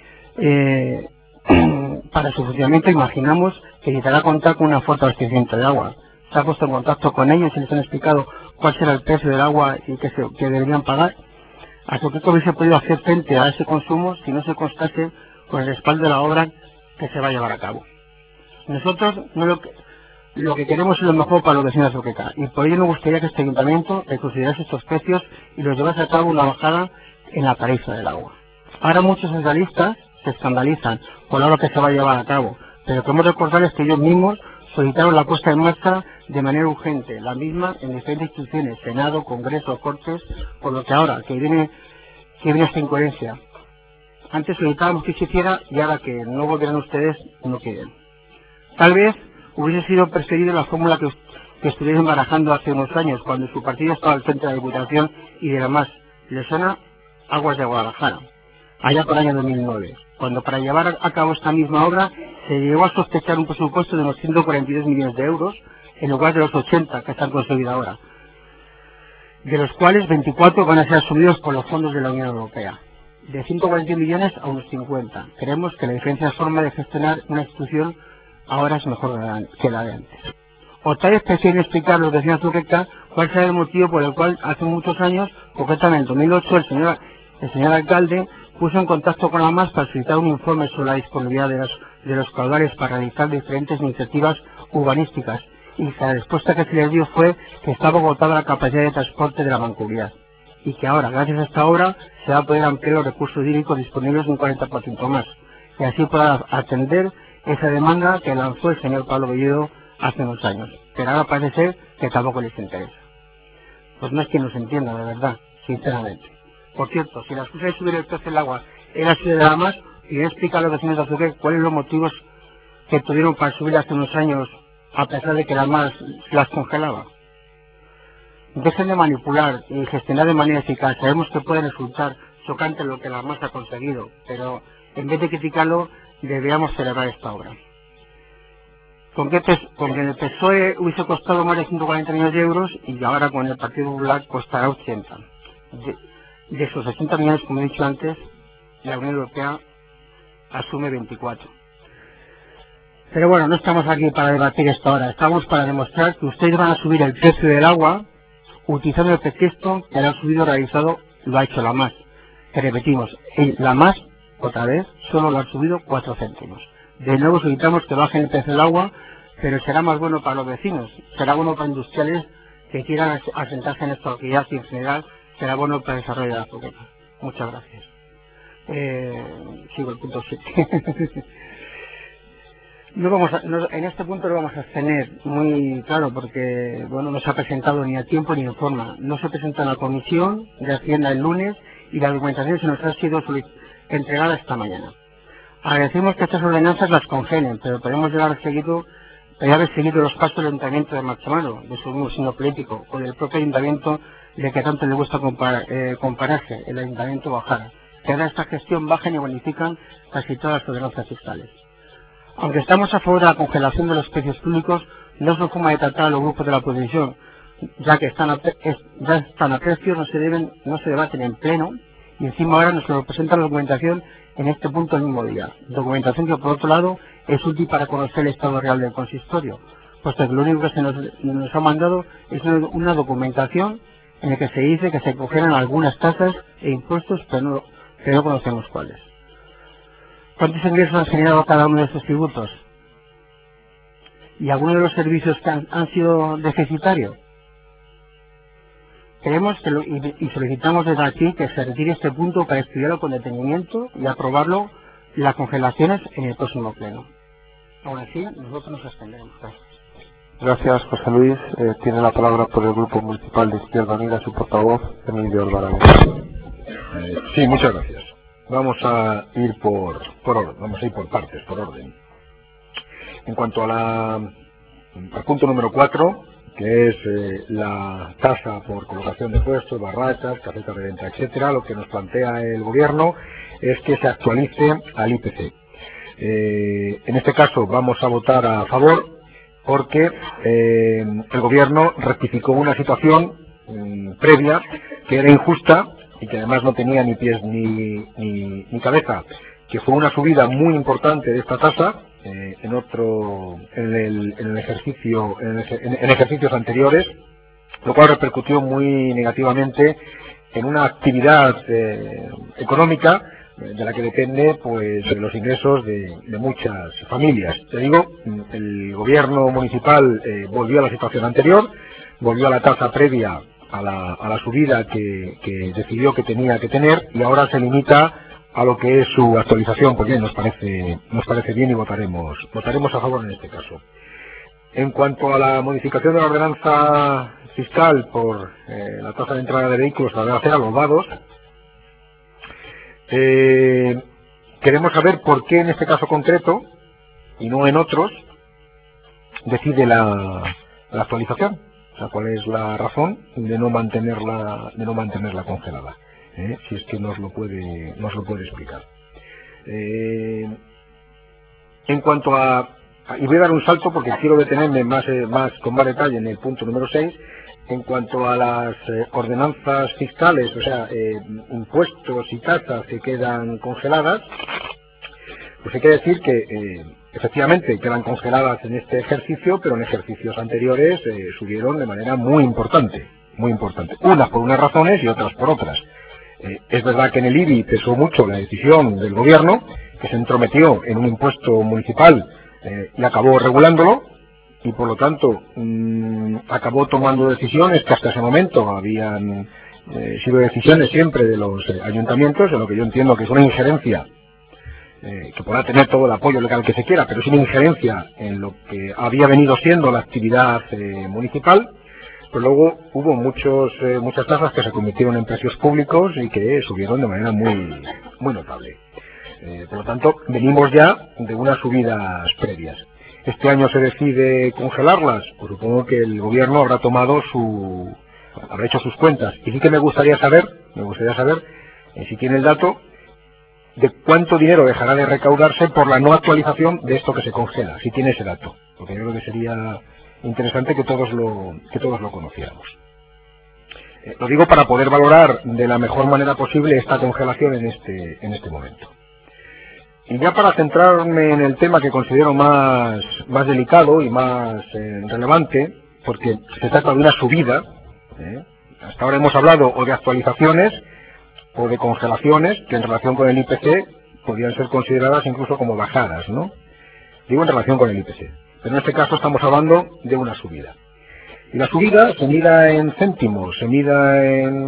Para su funcionamiento imaginamos que necesitará contar con una fuerte abastecimiento de agua. Se ha puesto en contacto con ellos y les han explicado cuál será el precio del agua y que deberían pagar. ¿Hasta qué hubiese podido hacer frente a ese consumo si no se constase con el respaldo de la obra que se va a llevar a cabo? Nosotros lo que queremos es lo mejor para los vecinos de Azuqueca y por ello nos gustaría que este ayuntamiento reconsiderase estos precios y los llevase a cabo una bajada en la tarifa del agua. Ahora muchos socialistas se escandalizan por la obra que se va a llevar a cabo, pero queremos recordarles que ellos mismos solicitaron la puesta en marcha de manera urgente, la misma en diferentes instituciones, Senado, Congreso, Cortes, por lo que ahora que viene esta incoherencia. Antes solicitábamos que se hiciera y ahora que no volverán ustedes, no quieren. Tal vez hubiese sido preferible la fórmula que estuvieron barajando hace unos años, cuando su partido estaba al frente de la Diputación y de la más. ¿Les suena? Aguas de Guadalajara, allá por el año 2009, cuando para llevar a cabo esta misma obra se llegó a sospechar un presupuesto de unos 142 millones de euros, en lugar de los 80 que están conseguidos ahora, de los cuales 24 van a ser asumidos por los fondos de la Unión Europea. De 141 millones a unos 50. Creemos que la diferencia de forma de gestionar una institución ahora es mejor que la de antes. O tal vez prefieren explicar a los vecinos de Azuqueca cuál será el motivo por el cual hace muchos años, concretamente en el 2008, el señor alcalde puso en contacto con la MAS para solicitar un informe sobre la disponibilidad de los caudales para realizar diferentes iniciativas urbanísticas, y la respuesta que se les dio fue que estaba agotada la capacidad de transporte de la Mancomunidad y que ahora, gracias a esta obra, se va a poder ampliar los recursos hídricos disponibles un 40% más, y así podrá atender esa demanda que lanzó el señor Pablo Bellido hace unos años, pero ahora parece ser que tampoco les interesa. Pues no es que nos entienda, de verdad, sinceramente. Por cierto, si la excusa de subir el precio del agua era subir de la más, y voy a explicar a los vecinos de Azuqueca cuáles son los motivos que tuvieron para subir hace unos años, a pesar de que la más las congelaba. Dejen de manipular y gestionar de manera eficaz. Sabemos que puede resultar chocante lo que la más ha conseguido, pero en vez de criticarlo, deberíamos celebrar esta obra. Con que el PSOE hubiese costado más de 140 millones de euros y ahora con el Partido Popular costará 80. De esos 80 millones, como he dicho antes, la Unión Europea asume 24. Pero bueno, no estamos aquí para debatir esto ahora, estamos para demostrar que ustedes van a subir el precio del agua utilizando el pretexto que el subido realizado lo ha hecho la MAS. que repetimos, la más, otra vez, solo lo han subido 4 céntimos. De nuevo solicitamos que bajen el precio del agua, pero será más bueno para los vecinos, será bueno para industriales que quieran asentarse en esta actividad y en general será bueno para el desarrollo de la Azuqueca. Muchas gracias. Sigo el punto 7. En este punto lo vamos a abstener, muy claro, porque bueno, no se ha presentado ni a tiempo ni en forma. No se presenta en la comisión de Hacienda el lunes y la documentación se nos ha sido entregada esta mañana. Agradecemos que estas ordenanzas las congelen, pero podemos haber seguido los pasos del Ayuntamiento de Marchamano, de su mismo signo político, o del propio Ayuntamiento de que tanto le gusta compararse, el Ayuntamiento Bajara, que ahora esta gestión bajan y bonifican casi todas las ordenanzas fiscales. Aunque estamos a favor de la congelación de los precios públicos, no es una forma de tratar a los grupos de la oposición, ya que están a precios, no se debaten en pleno, y encima ahora nos lo presenta la documentación en este punto el mismo día. Documentación que, por otro lado, es útil para conocer el estado real del consistorio, puesto que lo único que se nos ha mandado es una documentación en la que se dice que se congelan algunas tasas e impuestos, pero no conocemos cuáles. ¿Cuántos ingresos han generado cada uno de estos tributos? ¿Y algunos de los servicios que han sido deficitarios? Queremos y solicitamos desde aquí que se retire este punto para estudiarlo con detenimiento y aprobarlo las congelaciones en el próximo pleno. Aún así, nosotros nos abstendremos. Gracias, José Luis. Tiene la palabra por el Grupo Municipal de Izquierda Unida su portavoz, Emilio Alvarado. Sí, muchas gracias. Vamos a ir por orden, vamos a ir por partes, por orden. En cuanto al punto número 4, que es la tasa por colocación de puestos, barracas, casetas de venta, etcétera, lo que nos plantea el Gobierno es que se actualice al IPC. En este caso vamos a votar a favor porque el Gobierno rectificó una situación previa que era injusta y que además no tenía ni pies ni cabeza, que fue una subida muy importante de esta tasa en ejercicios anteriores, lo cual repercutió muy negativamente en una actividad económica de la que depende pues los ingresos de muchas familias. Te digo, el Gobierno municipal volvió a la situación anterior, volvió a la tasa previa a la subida que decidió que tenía que tener, y ahora se limita a lo que es su actualización, porque nos parece bien y votaremos a favor en este caso. En cuanto a la modificación de la ordenanza fiscal por la tasa de entrada de vehículos a hacer a los vados, queremos saber por qué en este caso concreto y no en otros decide la actualización. O sea, ¿cuál es la razón de no mantenerla congelada? Si es que nos lo puede explicar. En cuanto y voy a dar un salto porque quiero detenerme con más detalle en el punto número 6. En cuanto a las ordenanzas fiscales, o sea, impuestos y tasas que quedan congeladas, pues hay que decir que efectivamente quedan congeladas en este ejercicio, pero en ejercicios anteriores subieron de manera muy importante, unas por unas razones y otras por otras. Es verdad que en el IBI pesó mucho la decisión del Gobierno, que se entrometió en un impuesto municipal y acabó regulándolo, y por lo tanto acabó tomando decisiones que hasta ese momento habían sido decisiones siempre de los ayuntamientos, en lo que yo entiendo que es una injerencia que podrá tener todo el apoyo legal que se quiera, pero es una injerencia en lo que había venido siendo la actividad municipal. Pero luego hubo muchas tasas que se convirtieron en precios públicos y que subieron de manera muy notable. Por lo tanto, venimos ya de unas subidas previas. Este año se decide congelarlas, pues supongo que el Gobierno habrá hecho sus cuentas. Y sí que me gustaría saber, si tiene el dato, de cuánto dinero dejará de recaudarse por la no actualización de esto que se congela, si tiene ese dato. Porque yo creo que sería interesante que todos lo conociéramos. Lo digo para poder valorar de la mejor manera posible esta congelación en este momento. Y ya para centrarme en el tema que considero más delicado y más relevante, porque se trata de una subida, hasta ahora hemos hablado o de actualizaciones o de congelaciones que en relación con el IPC podrían ser consideradas incluso como bajadas, ¿no? Digo en relación con el IPC. Pero en este caso estamos hablando de una subida. Y la subida se mida en céntimos, se mida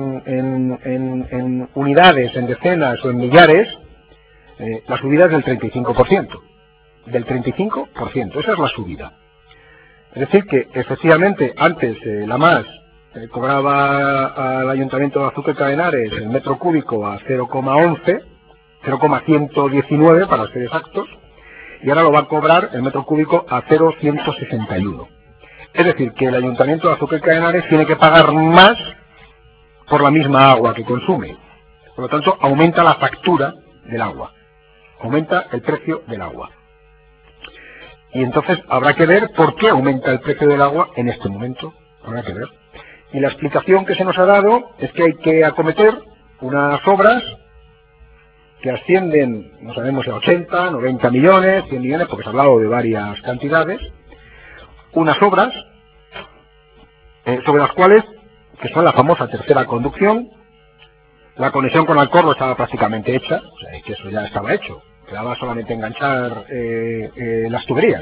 en unidades, en decenas o en millares. La subida es del 35%. Del 35%. Esa es la subida. Es decir que, efectivamente, antes la MAS cobraba al Ayuntamiento de Azuqueca de Henares el metro cúbico a 0,11, 0,119 para ser exactos, y ahora lo va a cobrar el metro cúbico a 0,161. Es decir, que el Ayuntamiento de Azuqueca de Henares tiene que pagar más por la misma agua que consume. Por lo tanto, aumenta la factura del agua. Aumenta el precio del agua. Y entonces habrá que ver por qué aumenta el precio del agua en este momento. Habrá que ver. Y la explicación que se nos ha dado es que hay que acometer unas obras que ascienden, no sabemos si a 80, 90 millones, 100 millones, porque se ha hablado de varias cantidades, unas obras sobre las cuales, que son la famosa tercera conducción, la conexión con Alcorro estaba prácticamente hecha, o sea, que eso ya estaba hecho, quedaba solamente enganchar las tuberías.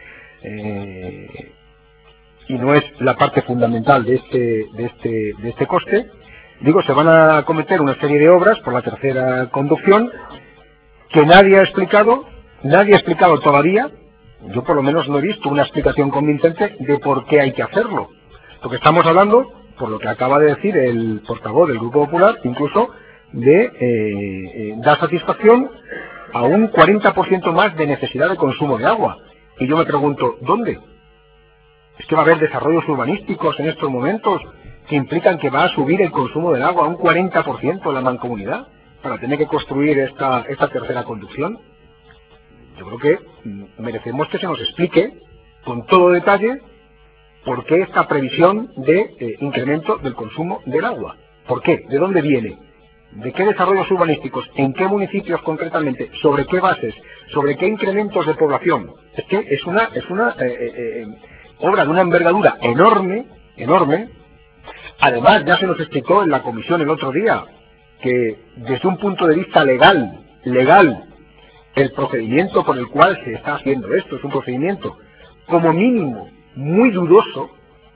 Y no es la parte fundamental de este coste. Digo, se van a acometer una serie de obras por la tercera conducción que nadie ha explicado todavía. Yo por lo menos no he visto una explicación convincente de por qué hay que hacerlo. Porque estamos hablando, por lo que acaba de decir el portavoz del Grupo Popular, incluso de dar satisfacción a un 40% más de necesidad de consumo de agua. Y yo me pregunto, ¿dónde? Es que va a haber desarrollos urbanísticos en estos momentos que implican que va a subir el consumo del agua a un 40% en la mancomunidad para tener que construir esta tercera conducción. Yo creo que merecemos que se nos explique con todo detalle por qué esta previsión de incremento del consumo del agua. ¿Por qué? ¿De dónde viene? ¿De qué desarrollos urbanísticos? ¿En qué municipios concretamente? ¿Sobre qué bases? ¿Sobre qué incrementos de población? Es que es una obra de una envergadura enorme, enorme. Además, ya se nos explicó en la comisión el otro día que desde un punto de vista legal, el procedimiento por el cual se está haciendo esto es un procedimiento como mínimo muy dudoso,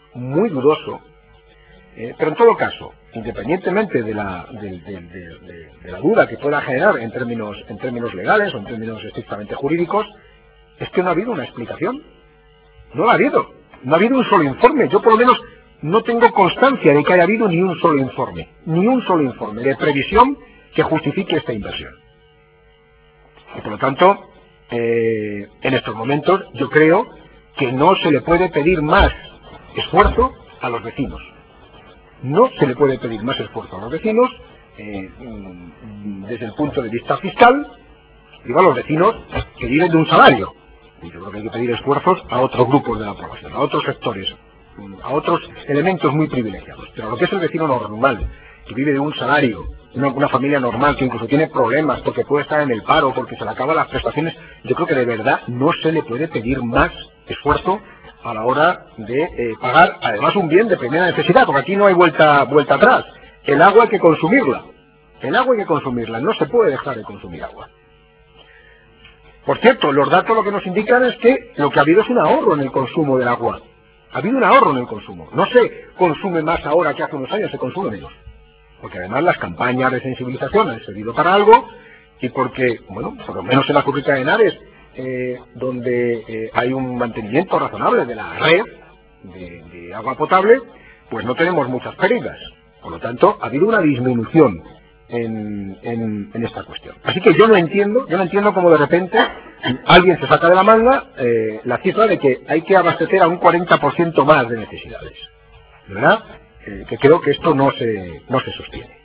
pero en todo caso, independientemente de la duda que pueda generar en términos legales o en términos estrictamente jurídicos, es que no ha habido una explicación. No la ha habido. No ha habido un solo informe. Yo por lo menos no tengo constancia de que haya habido ni un solo informe de previsión que justifique esta inversión. Y por lo tanto, en estos momentos yo creo que no se le puede pedir más esfuerzo a los vecinos. No se le puede pedir más esfuerzo a los vecinos desde el punto de vista fiscal, digo a los vecinos que viven de un salario. Y yo creo que hay que pedir esfuerzos a otros grupos de la población, a otros sectores, a otros elementos muy privilegiados. Pero lo que es el vecino normal, que vive de un salario, una familia normal que incluso tiene problemas porque puede estar en el paro, porque se le acaban las prestaciones, yo creo que de verdad no se le puede pedir más esfuerzo a la hora de pagar, además, un bien de primera necesidad, porque aquí no hay vuelta atrás. El agua hay que consumirla. No se puede dejar de consumir agua. Por cierto, los datos lo que nos indican es que lo que ha habido es un ahorro en el consumo del agua. Ha habido un ahorro en el consumo. No se consume más ahora que hace unos años, se consume menos. Porque además las campañas de sensibilización han servido para algo y porque, bueno, por lo menos en la Azuqueca de Henares, donde hay un mantenimiento razonable de la red de agua potable, pues no tenemos muchas pérdidas. Por lo tanto, ha habido una disminución en esta cuestión. Así que yo no entiendo cómo de repente alguien se saca de la manga la cifra de que hay que abastecer a un 40% más de necesidades. ¿Verdad? Que creo que esto no se sostiene.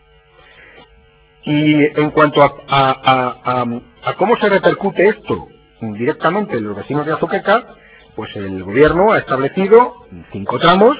Y en cuanto a cómo se repercute esto directamente en los vecinos de Azuqueca, pues el gobierno ha establecido 5 tramos,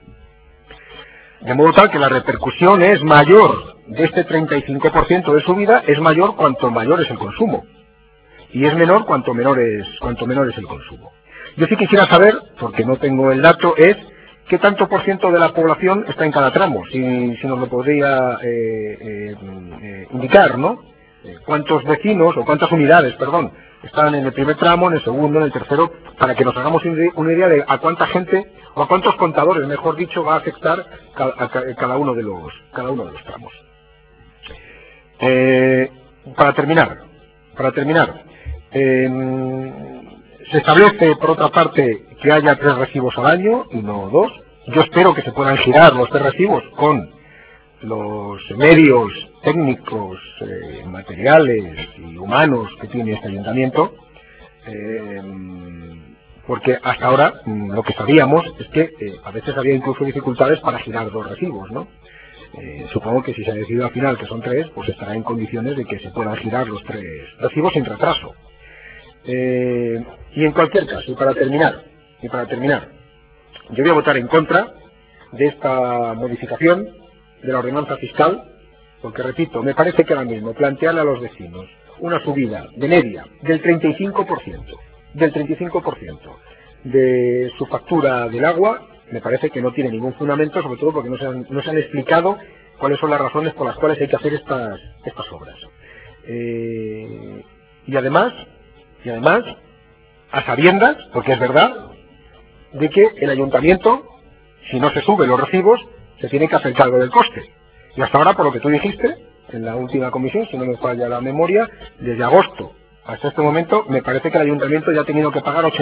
de modo tal que la repercusión es mayor de este 35% de subida, es mayor cuanto mayor es el consumo, y es menor cuanto menor es el consumo. Yo sí quisiera saber, porque no tengo el dato, es ¿qué tanto por ciento de la población está en cada tramo? Si nos lo podría indicar, ¿no? ¿Cuántos vecinos, o cuántas unidades, perdón, están en el primer tramo, en el segundo, en el tercero, para que nos hagamos una idea de a cuánta gente, o a cuántos contadores, mejor dicho, va a afectar cada uno de los tramos? Para terminar, se establece, por otra parte, que haya 3 recibos al año y no 2. Yo espero que se puedan girar los 3 recibos con los medios técnicos, materiales y humanos que tiene este ayuntamiento, porque hasta ahora lo que sabíamos es que a veces había incluso dificultades para girar 2 recibos, ¿no? Supongo que si se ha decidido al final que son 3, pues estará en condiciones de que se puedan girar los 3 recibos sin retraso. Y en cualquier caso, y para terminar, yo voy a votar en contra de esta modificación de la ordenanza fiscal, porque repito, me parece que ahora mismo plantearle a los vecinos una subida de media del 35% de su factura del agua, me parece que no tiene ningún fundamento, sobre todo porque no se han explicado cuáles son las razones por las cuales hay que hacer estas obras. Y además, a sabiendas, porque es verdad, de que el ayuntamiento, si no se suben los recibos, se tiene que hacer cargo del coste. Y hasta ahora, por lo que tú dijiste, en la última comisión, si no me falla la memoria, desde agosto hasta este momento, me parece que el ayuntamiento ya ha tenido que pagar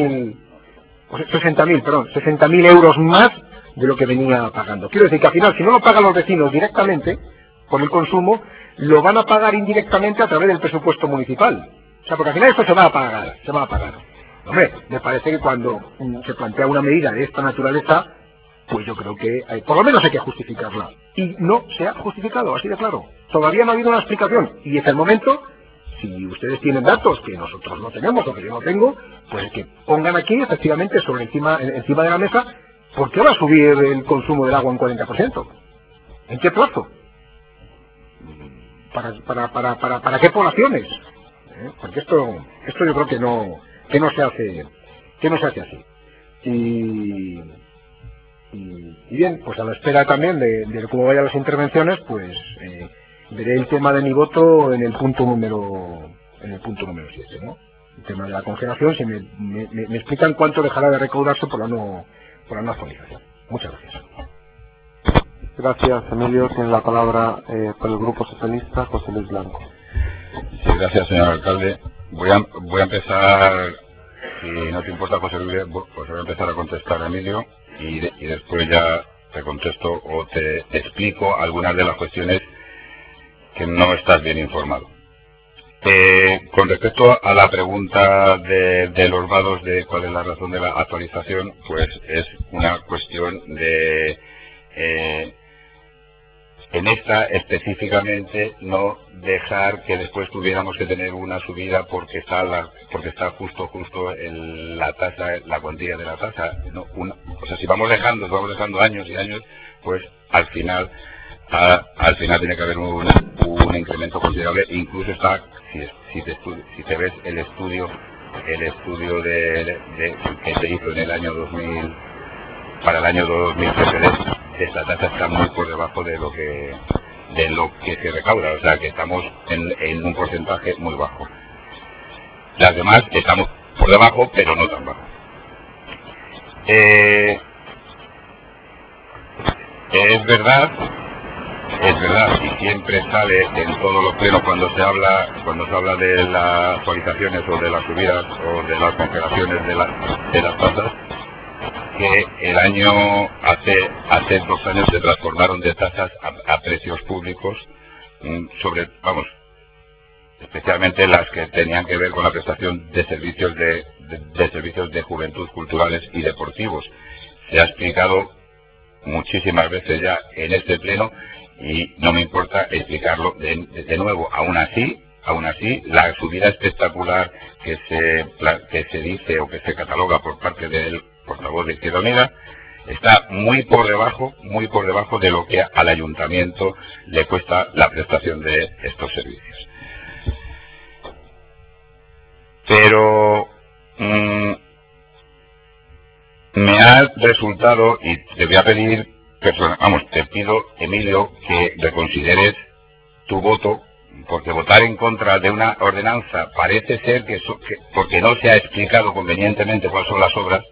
60.000 euros más de lo que venía pagando. Quiero decir que al final, si no lo pagan los vecinos directamente, por el consumo, lo van a pagar indirectamente a través del presupuesto municipal. O sea, porque al final esto se va a pagar. Hombre, me parece que cuando se plantea una medida de esta naturaleza, pues yo creo que por lo menos hay que justificarla. Y no se ha justificado, así de claro. Todavía no ha habido una explicación. Y es el momento, si ustedes tienen datos que nosotros no tenemos o que yo no tengo, pues que pongan aquí efectivamente encima de la mesa, ¿por qué va a subir el consumo del agua un 40%? ¿En qué plazo? ¿Para qué poblaciones? Porque esto yo creo que no se hace así. Y bien, pues a la espera también de cómo vayan las intervenciones, pues veré el tema de mi voto en el punto número 7, ¿no? El tema de la congelación, si me explican cuánto dejará de recaudarse por la no actualización. Muchas gracias. Gracias, Emilio. Tiene la palabra por el Grupo Socialista, José Luis Blanco. Sí, gracias, señor alcalde. Voy a empezar, si no te importa, José Luis, pues voy a empezar a contestar a Emilio y después ya te contesto o te explico algunas de las cuestiones que no estás bien informado. Con respecto a la pregunta de los vados de cuál es la razón de la actualización, pues es una cuestión de en esta específicamente no dejar que después tuviéramos que tener una subida porque está justo en la tasa, la cuantía de la tasa, ¿no? O sea, si vamos dejando años y años, pues al final tiene que haber un incremento considerable. Incluso está, si te ves el estudio que se hizo en el año 2000 para el año 2013, esta tasa está muy por debajo de lo que se recauda, o sea que estamos en un porcentaje muy bajo. Las demás estamos por debajo, pero no tan bajo. Es verdad, y siempre sale en todos los plenos cuando se habla de las actualizaciones o de las subidas o de las congelaciones de las tasas, que el año hace 2 años se transformaron de tasas a precios públicos especialmente las que tenían que ver con la prestación de servicios de juventud, culturales y deportivos. Se ha explicado muchísimas veces ya en este pleno y no me importa explicarlo de nuevo. Aún así, la subida espectacular que se dice o que se cataloga por parte del portavoz de Izquierda Unida está muy por debajo de lo que al ayuntamiento le cuesta la prestación de estos servicios. Pero me ha resultado y te voy a pedir, te pido, Emilio, que reconsideres tu voto, porque votar en contra de una ordenanza parece ser que porque no se ha explicado convenientemente cuáles son las obras,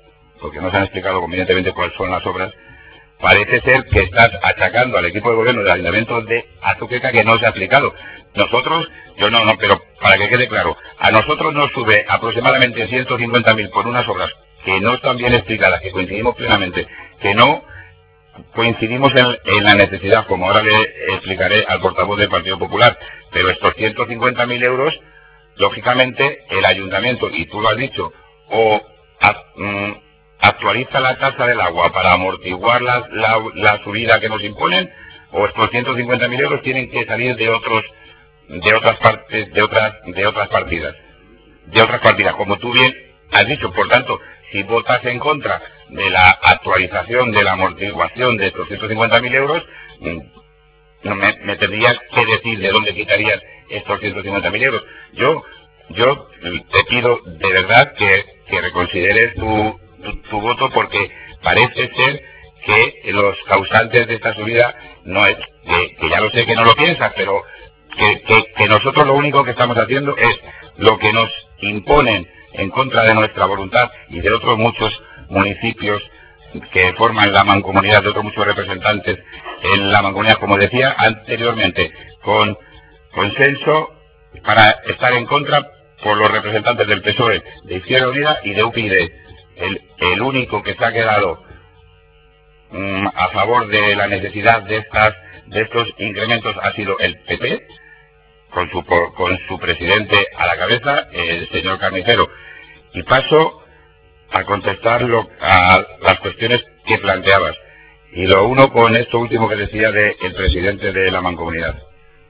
parece ser que estás achacando al equipo de gobierno del Ayuntamiento de Azuqueca que no se ha explicado. Nosotros, pero para que quede claro, a nosotros nos sube aproximadamente 150.000 por unas obras que no están bien explicadas, que coincidimos plenamente, que no coincidimos en la necesidad, como ahora le explicaré al portavoz del Partido Popular, pero estos 150.000 euros, lógicamente, el Ayuntamiento, y tú lo has dicho, o actualiza la tasa del agua para amortiguar la subida que nos imponen, o estos 150.000 euros tienen que salir de otras partidas, como tú bien has dicho. Por tanto, si votas en contra de la actualización de la amortiguación de estos 150.000 euros, me tendrías que decir de dónde quitarías estos 150.000 euros. Yo te pido de verdad que reconsideres tu voto, porque parece ser que los causantes de esta subida no es, que ya lo sé que no lo piensas, pero que nosotros lo único que estamos haciendo es lo que nos imponen en contra de nuestra voluntad y de otros muchos municipios que forman la mancomunidad, de otros muchos representantes en la mancomunidad, como decía anteriormente, con consenso para estar en contra por los representantes del PSOE, de Izquierda Unida y de UPyD. El único que se ha quedado a favor de la necesidad de estos incrementos ha sido el PP, con su presidente a la cabeza, el señor Carnicero. Y paso a contestar a las cuestiones que planteabas. Y lo uno con esto último que decía el presidente de la mancomunidad.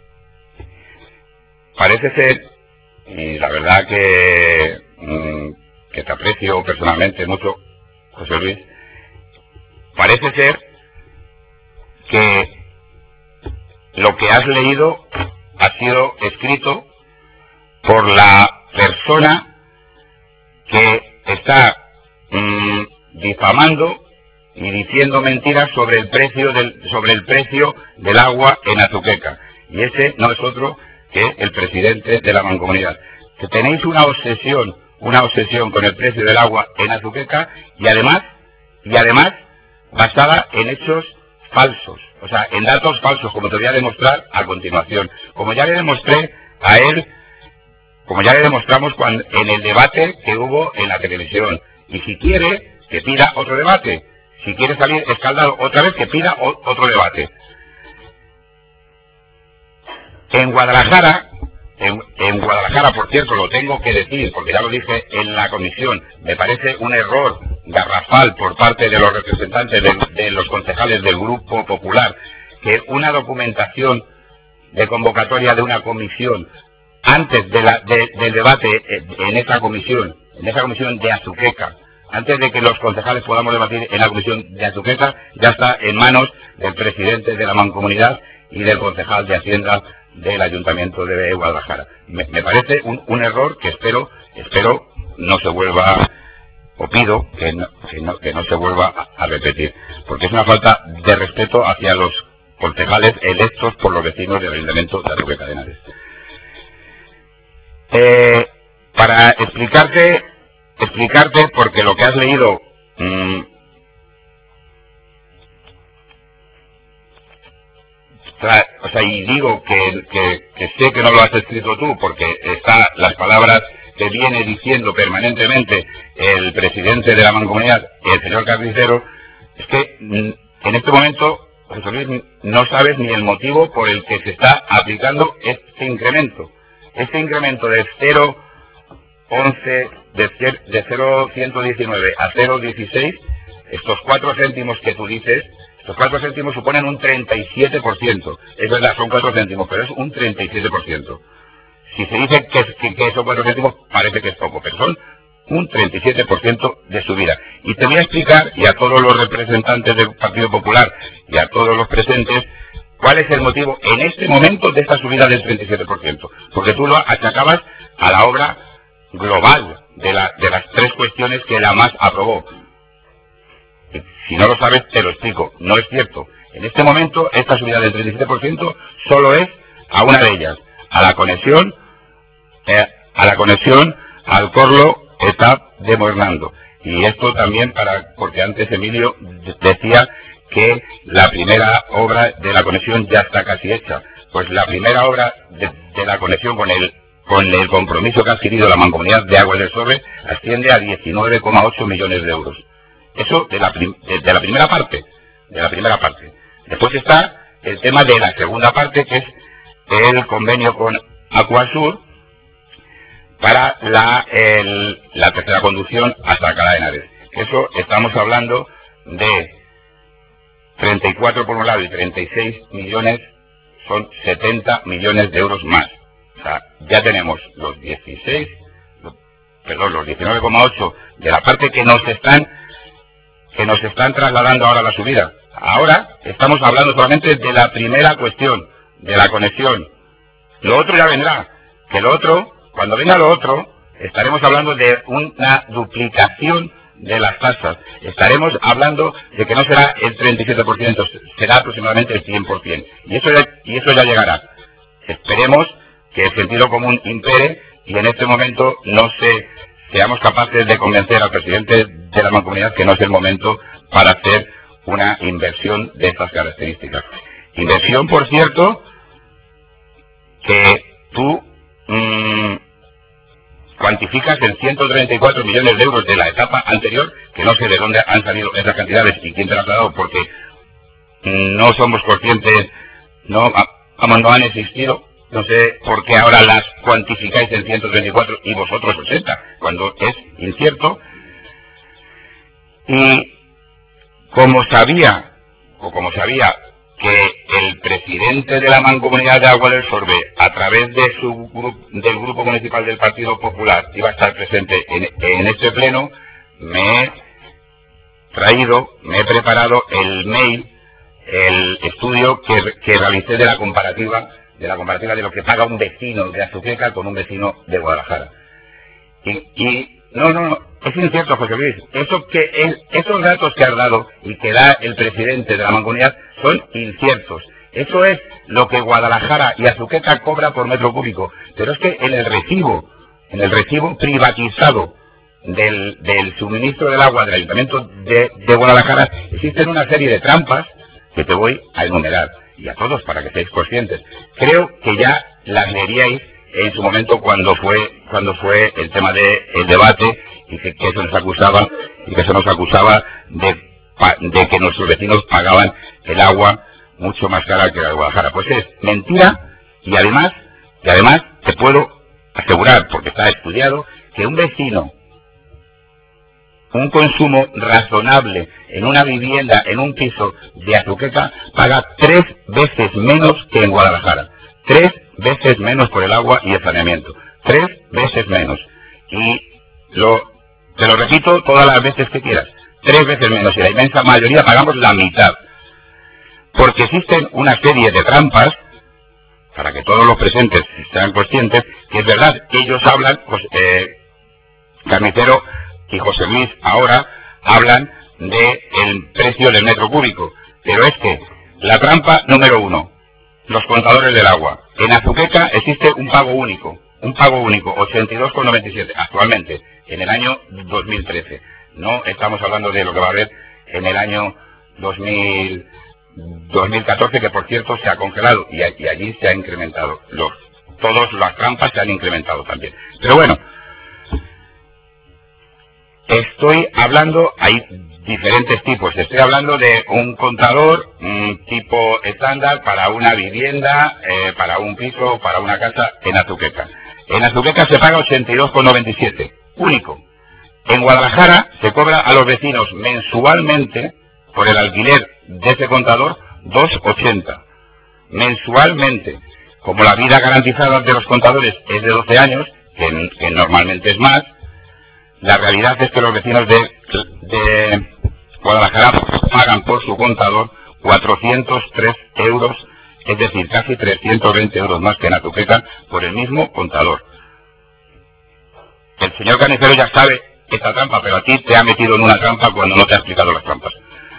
Parece ser, y la verdad que te aprecio personalmente mucho, José Luis, parece ser que lo que has leído ha sido escrito por la persona que está difamando y diciendo mentiras sobre el precio del agua en Azuqueca. Y ese no es otro que el presidente de la mancomunidad. Que tenéis una obsesión con el precio del agua en Azuqueca y además basada en hechos falsos, o sea, en datos falsos, como te voy a demostrar a continuación. Como ya le demostré a él, como ya le demostramos en el debate que hubo en la televisión. Y si quiere, que pida otro debate. Si quiere salir escaldado otra vez, que pida otro debate. En Guadalajara, por cierto, lo tengo que decir, porque ya lo dije en la comisión, me parece un error garrafal por parte de los representantes de los concejales del Grupo Popular, que una documentación de convocatoria de una comisión antes del debate en esa comisión de Azuqueca, antes de que los concejales podamos debatir en la comisión de Azuqueca, ya está en manos del presidente de la mancomunidad y del concejal de Hacienda del Ayuntamiento de Guadalajara. Me parece un error que espero no se vuelva, o pido que no se vuelva a repetir, porque es una falta de respeto hacia los concejales electos por los vecinos del Ayuntamiento de Azuqueca de Henares. Para explicarte, porque lo que has leído y digo que sé que no lo has escrito tú, porque están las palabras que viene diciendo permanentemente el presidente de la mancomunidad, el señor Carnicero, es que en este momento, José Luis, no sabes ni el motivo por el que se está aplicando este incremento de 0,11, de 0,119 a 0,16, estos 4 céntimos que tú dices. Estos 4 céntimos suponen un 37%. Es verdad, son 4 céntimos, pero es un 37%. Si se dice que esos 4 céntimos, parece que es poco, pero son un 37% de subida. Y te voy a explicar, y a todos los representantes del Partido Popular, y a todos los presentes, cuál es el motivo en este momento de esta subida del 37%. Porque tú lo achacabas a la obra global de las 3 cuestiones que la MAS aprobó. Si no lo sabes, te lo explico. No es cierto. En este momento, esta subida del 37% solo es a una de ellas, a la conexión al Corlo Etap de Moernando. Y esto también porque antes Emilio decía que la primera obra de la conexión ya está casi hecha. Pues la primera obra de la conexión con el compromiso que ha adquirido la Mancomunidad de Aguas del Sorbe asciende a 19,8 millones de euros. Eso de la primera parte. Después está el tema de la segunda parte, que es el convenio con Aquasur para la tercera conducción hasta Alcalá de Henares. Eso estamos hablando de 34 por un lado y 36 millones, son 70 millones de euros más. O sea, ya tenemos los 19,8 de la parte que nos están trasladando ahora la subida. Ahora estamos hablando solamente de la primera cuestión, de la conexión. Lo otro ya vendrá, que lo otro, cuando venga lo otro, estaremos hablando de una duplicación de las tasas. Estaremos hablando de que no será el 37%, será aproximadamente el 100%. Y eso ya llegará. Esperemos que el sentido común impere y en este momento seamos capaces de convencer al presidente de la Mancomunidad que no es el momento para hacer una inversión de estas características. Inversión, por cierto, que tú cuantificas en 134 millones de euros de la etapa anterior, que no sé de dónde han salido esas cantidades y quién te las ha dado, porque no somos conscientes, no han existido. No sé por qué ahora las cuantificáis en 134 y vosotros 80, cuando es incierto. Y como sabía que el presidente de la Mancomunidad de Agua del Sorbe, a través de del Grupo Municipal del Partido Popular, iba a estar presente en este pleno, me he preparado el mail, el estudio que realicé de la comparativa de lo que paga un vecino de Azuqueca con un vecino de Guadalajara. No, es incierto, José Luis. Esos datos que has dado y que da el presidente de la Mancomunidad son inciertos. Eso es lo que Guadalajara y Azuqueca cobra por metro cúbico. Pero es que en el recibo privatizado del suministro del agua del Ayuntamiento de Guadalajara existen una serie de trampas que te voy a enumerar. Y a todos, para que seáis conscientes. Creo que ya las leeríais en su momento cuando fue el tema del debate y que se nos acusaba de que nuestros vecinos pagaban el agua mucho más cara que la de Guadalajara. Pues es mentira y además te puedo asegurar, porque está estudiado, que un vecino, un consumo razonable en una vivienda, en un piso de Azuqueca, paga 3 veces menos que en Guadalajara. 3 veces menos por el agua y el saneamiento. 3 veces menos. Y te lo repito todas las veces que quieras. 3 veces menos. Y la inmensa mayoría pagamos la mitad. Porque existen una serie de trampas, para que todos los presentes sean conscientes, que es verdad que ellos hablan, Carnicero y José Luis ahora hablan del precio del metro cúbico, pero es que la trampa número 1, los contadores del agua. En Azuqueca existe un pago único, 82,97 actualmente, en el año 2013. No estamos hablando de lo que va a haber en el año 2014, que por cierto se ha congelado y allí se ha incrementado. Todas las trampas se han incrementado también. Pero bueno, estoy hablando, hay diferentes tipos. Estoy hablando de un contador tipo estándar para una vivienda, para un piso, para una casa en Azuqueca. En Azuqueca se paga 82,97, único. En Guadalajara se cobra a los vecinos mensualmente, por el alquiler de ese contador, 2,80. Mensualmente. Como la vida garantizada de los contadores es de 12 años, que normalmente es más, la realidad es que los vecinos de Guadalajara pagan por su contador 403 euros, es decir, casi 320 euros más que en Azuqueca por el mismo contador. El señor Carnicero ya sabe esta trampa, pero a ti te ha metido en una trampa cuando no te ha explicado las trampas.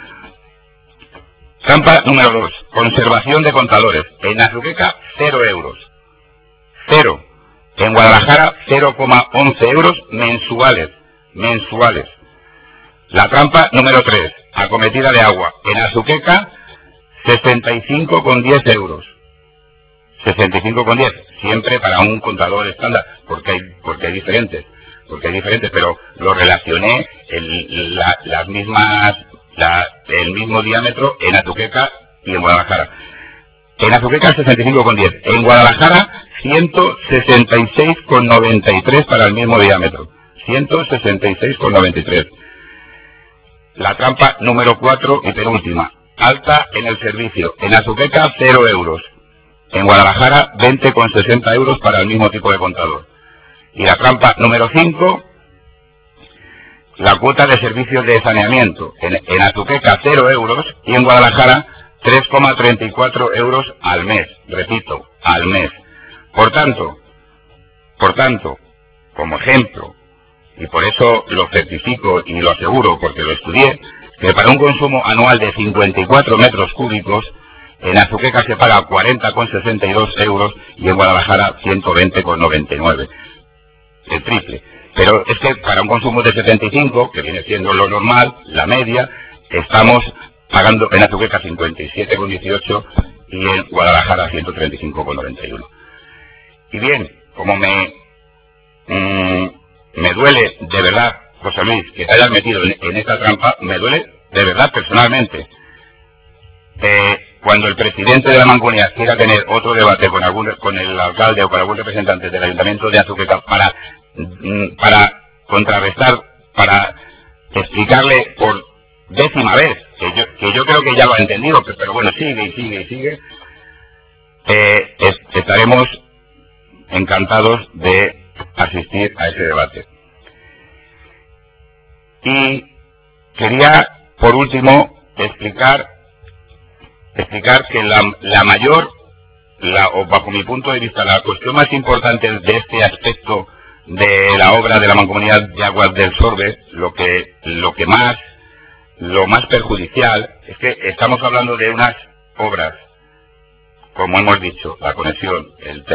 Trampa número 2, conservación de contadores. En Azuqueca, 0 euros. 0. En Guadalajara, 0,11 euros mensuales. Mensuales. La trampa número 3, acometida de agua. En Azuqueca, 65,10 euros. 65,10, siempre para un contador estándar, porque hay diferentes, pero lo relacioné el mismo diámetro en Azuqueca y en Guadalajara. En Azuqueca 65,10, en Guadalajara 166,93 para el mismo diámetro. 166,93. La trampa número 4 y penúltima, alta en el servicio. En Azuqueca 0 euros. En Guadalajara 20,60 euros para el mismo tipo de contador. Y la trampa número 5, la cuota de servicios de saneamiento. En Azuqueca 0 euros y en Guadalajara 3,34 euros al mes. Repito, al mes. Por tanto, como ejemplo, y por eso lo certifico y lo aseguro porque lo estudié, que para un consumo anual de 54 metros cúbicos, en Azuqueca se paga 40,62 euros y en Guadalajara 120,99. El triple. Pero es que para un consumo de 75, que viene siendo lo normal, la media, estamos pagando en Azuqueca 57,18 y en Guadalajara 135,91. Y bien, como me duele de verdad, José Luis, que te hayas metido en esta trampa, me duele de verdad personalmente. Cuando el presidente de la Mancomunidad quiera tener otro debate con el alcalde o con algún representante del Ayuntamiento de Azuqueca para contrarrestar, para explicarle por 10ª vez, que yo creo que ya lo ha entendido, pero bueno, sigue, estaremos encantados de asistir a ese debate. Y quería, por último, explicar que o bajo mi punto de vista, la cuestión más importante de este aspecto de la obra de la Mancomunidad de Aguas del Sorbe, lo más perjudicial, es que estamos hablando de unas obras, como hemos dicho, la conexión,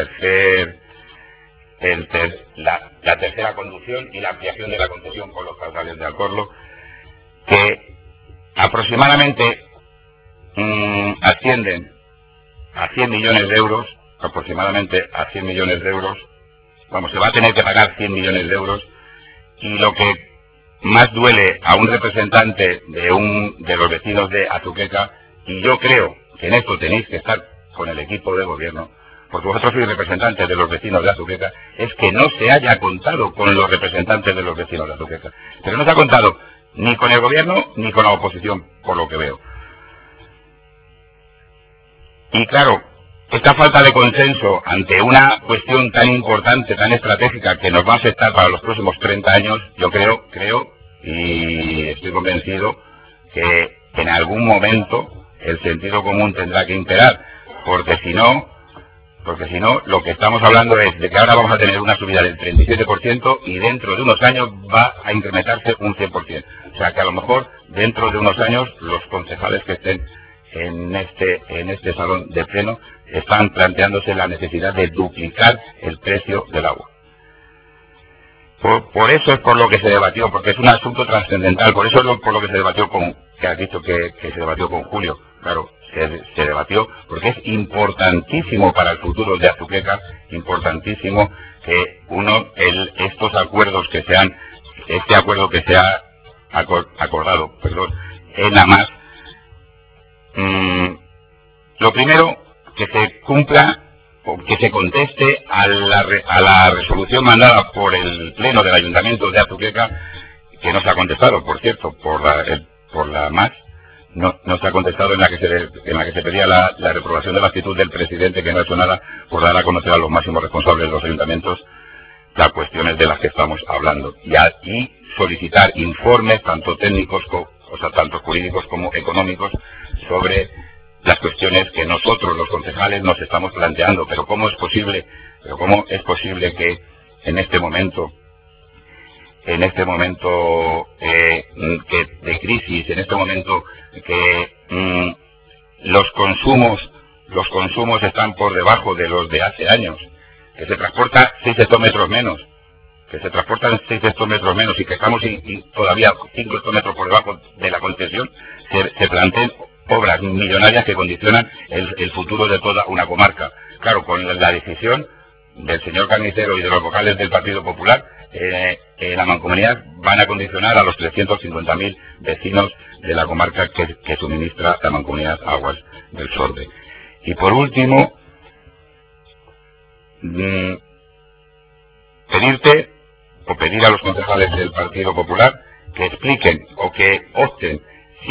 la tercera conducción y la ampliación de la concesión por los caudales de Alcorlo, que aproximadamente ascienden a 100 millones de euros, aproximadamente a 100 millones de euros. Vamos, se va a tener que pagar 100 millones de euros, y lo que más duele a un representante de los vecinos de Azuqueca, y yo creo que en esto tenéis que estar con el equipo de gobierno, porque vosotros sois representantes de los vecinos de Azuqueca, es que no se haya contado con los representantes de los vecinos de Azuqueca. Pero no se ha contado ni con el gobierno ni con la oposición, por lo que veo. Y claro, esta falta de consenso ante una cuestión tan importante, tan estratégica, que nos va a afectar para los próximos 30 años, yo creo y estoy convencido que en algún momento el sentido común tendrá que imperar, porque si no, lo que estamos hablando es de que ahora vamos a tener una subida del 37% y dentro de unos años va a incrementarse un 100%. O sea que a lo mejor dentro de unos años los concejales que estén en este salón de pleno están planteándose la necesidad de duplicar el precio del agua. Por eso es por lo que se debatió, porque es un asunto trascendental, por eso es por lo que se debatió que has dicho que se debatió con Julio. Claro, se debatió porque es importantísimo para el futuro de Azuqueca, importantísimo que estos acuerdos este acuerdo que se ha acordado, en la más, lo primero, que se cumpla o que se conteste a la resolución mandada por el Pleno del Ayuntamiento de Azuqueca, que no se ha contestado, por cierto, por la MAS, no se ha contestado, en la que se pedía la reprobación de la actitud del presidente, que no ha hecho nada por dar a conocer a los máximos responsables de los ayuntamientos las cuestiones de las que estamos hablando, y solicitar informes tanto técnicos, tanto jurídicos como económicos, sobre las cuestiones que nosotros los concejales nos estamos planteando. Pero ¿cómo es posible que en este momento en este momento de crisis, en este momento que los consumos están por debajo de los de hace años, que se transporta 6 hectómetros menos, y que estamos todavía 5 hectómetros por debajo de la concesión, se planteen obras millonarias que condicionan el futuro de toda una comarca. Claro, con la decisión del señor Carnicero y de los vocales del Partido Popular, la mancomunidad van a condicionar a los 350.000 vecinos de la comarca que suministra la mancomunidad Aguas del Sorbe. Y por último, pedir a los concejales del Partido Popular que expliquen o que opten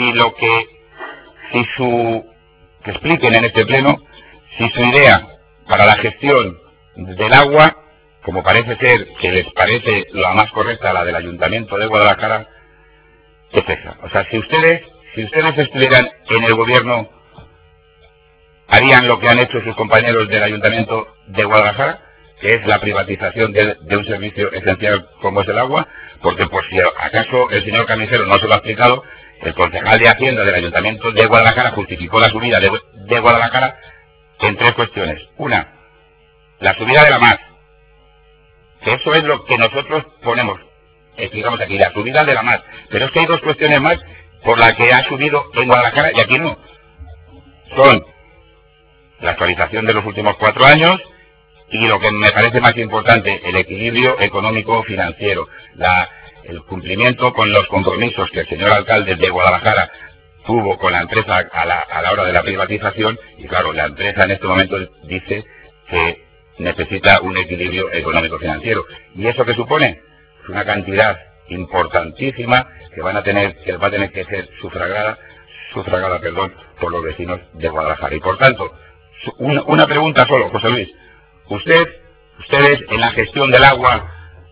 que expliquen en este pleno si su idea para la gestión del agua, como parece ser que les parece la más correcta, la del Ayuntamiento de Guadalajara, es esa. O sea, si ustedes estuvieran en el gobierno, harían lo que han hecho sus compañeros del Ayuntamiento de Guadalajara, que es la privatización de un servicio esencial como es el agua, porque por si acaso el señor Carnicero no se lo ha explicado, el concejal de Hacienda del Ayuntamiento de Guadalajara justificó la subida de Guadalajara en 3 cuestiones. Una, la subida de la MAS, que eso es lo que nosotros explicamos aquí, la subida de la MAS, pero es que hay 2 cuestiones más por las que ha subido en Guadalajara y aquí no. Son la actualización de los últimos 4 años y lo que me parece más importante, el equilibrio económico-financiero, el cumplimiento con los compromisos que el señor alcalde de Guadalajara tuvo con la empresa a la hora de la privatización, y claro, la empresa en este momento dice que necesita un equilibrio económico-financiero. ¿Y eso qué supone? Es una cantidad importantísima que va a tener que ser sufragada por los vecinos de Guadalajara. Y por tanto, una pregunta solo, José Luis. ¿Ustedes en la gestión del agua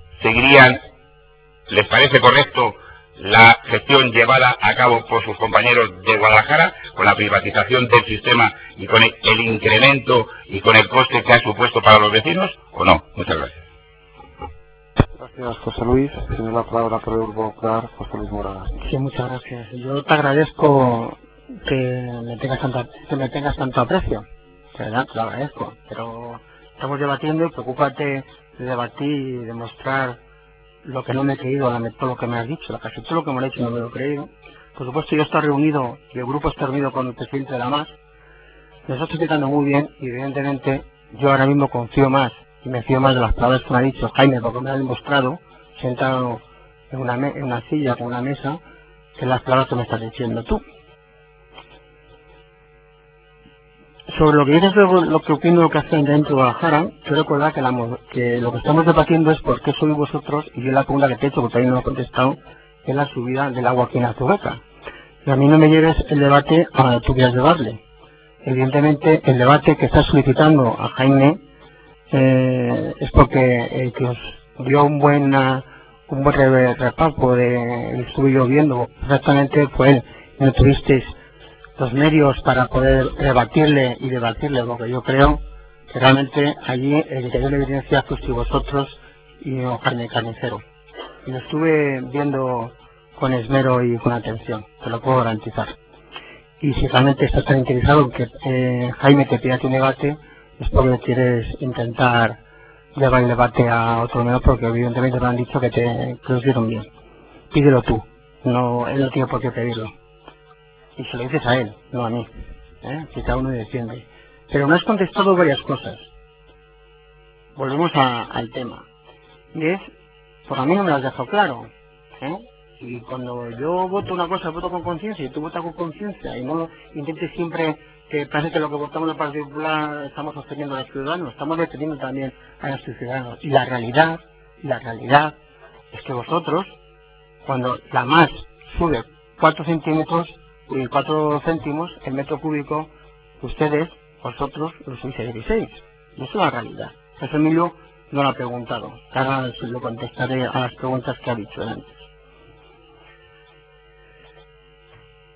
les parece correcto la gestión llevada a cabo por sus compañeros de Guadalajara, con la privatización del sistema y con el incremento y con el coste que ha supuesto para los vecinos, o no? Muchas gracias. Gracias, José Luis. Tiene la palabra por el Grupo Popular, José Luis Morada. Sí, muchas gracias. Yo te agradezco que me tengas tanto aprecio. De verdad, te lo agradezco. Pero estamos debatiendo y preocúpate de debatir y demostrar lo que no me he creído, todo lo que me has dicho, casi todo lo que me has dicho no me lo he creído. Por supuesto, yo estoy reunido, y el grupo está reunido con el presidente de la MAS, me está explicando muy bien, y evidentemente yo ahora mismo confío más, y me fío más de las palabras que me ha dicho Jaime, porque me ha demostrado, sentado en una silla con una mesa, que las palabras que me estás diciendo tú. Sobre lo que dices, lo que opino de lo que hacen dentro de Guadalajara, quiero recordar que lo que estamos debatiendo es por qué sois vosotros, y yo la pregunta que te he hecho, porque todavía no lo he contestado, es la subida del agua aquí en Azubeca. Y a mí no me lleves el debate a donde tú quieras llevarle. Evidentemente, el debate que estás solicitando a Jaime es porque que os dio un buen reparto estuve yo viendo perfectamente, fue él, no tuvisteis los medios para poder debatirle, porque yo creo que realmente allí el que dio la evidencia fuiste vosotros y no Jaime Carnicero. Y lo estuve viendo con esmero y con atención, te lo puedo garantizar. Y si realmente estás tan interesado en que Jaime te pida tu debate, es porque quieres intentar llevar el debate a otro medio, porque evidentemente te han dicho que os dieron bien. Pídelo tú, él no tiene por qué pedirlo. Y se lo dices a él, no a mí, que cada uno defiende. Pero me has contestado varias cosas. Volvemos al tema. Y por a mí no me lo has dejado claro. Y cuando yo voto una cosa, voto con conciencia, y tú votas con conciencia, y no intentes siempre que parece que lo que votamos en el Partido Popular estamos ofendiendo a los ciudadanos, estamos defendiendo también a los ciudadanos. Y la realidad es que vosotros, cuando la MAS sube 4 céntimos el metro cúbico, vosotros lo subís a 16. Y eso es la realidad. Eso Emilio no lo ha preguntado. Ahora lo contestaré a las preguntas que ha dicho antes.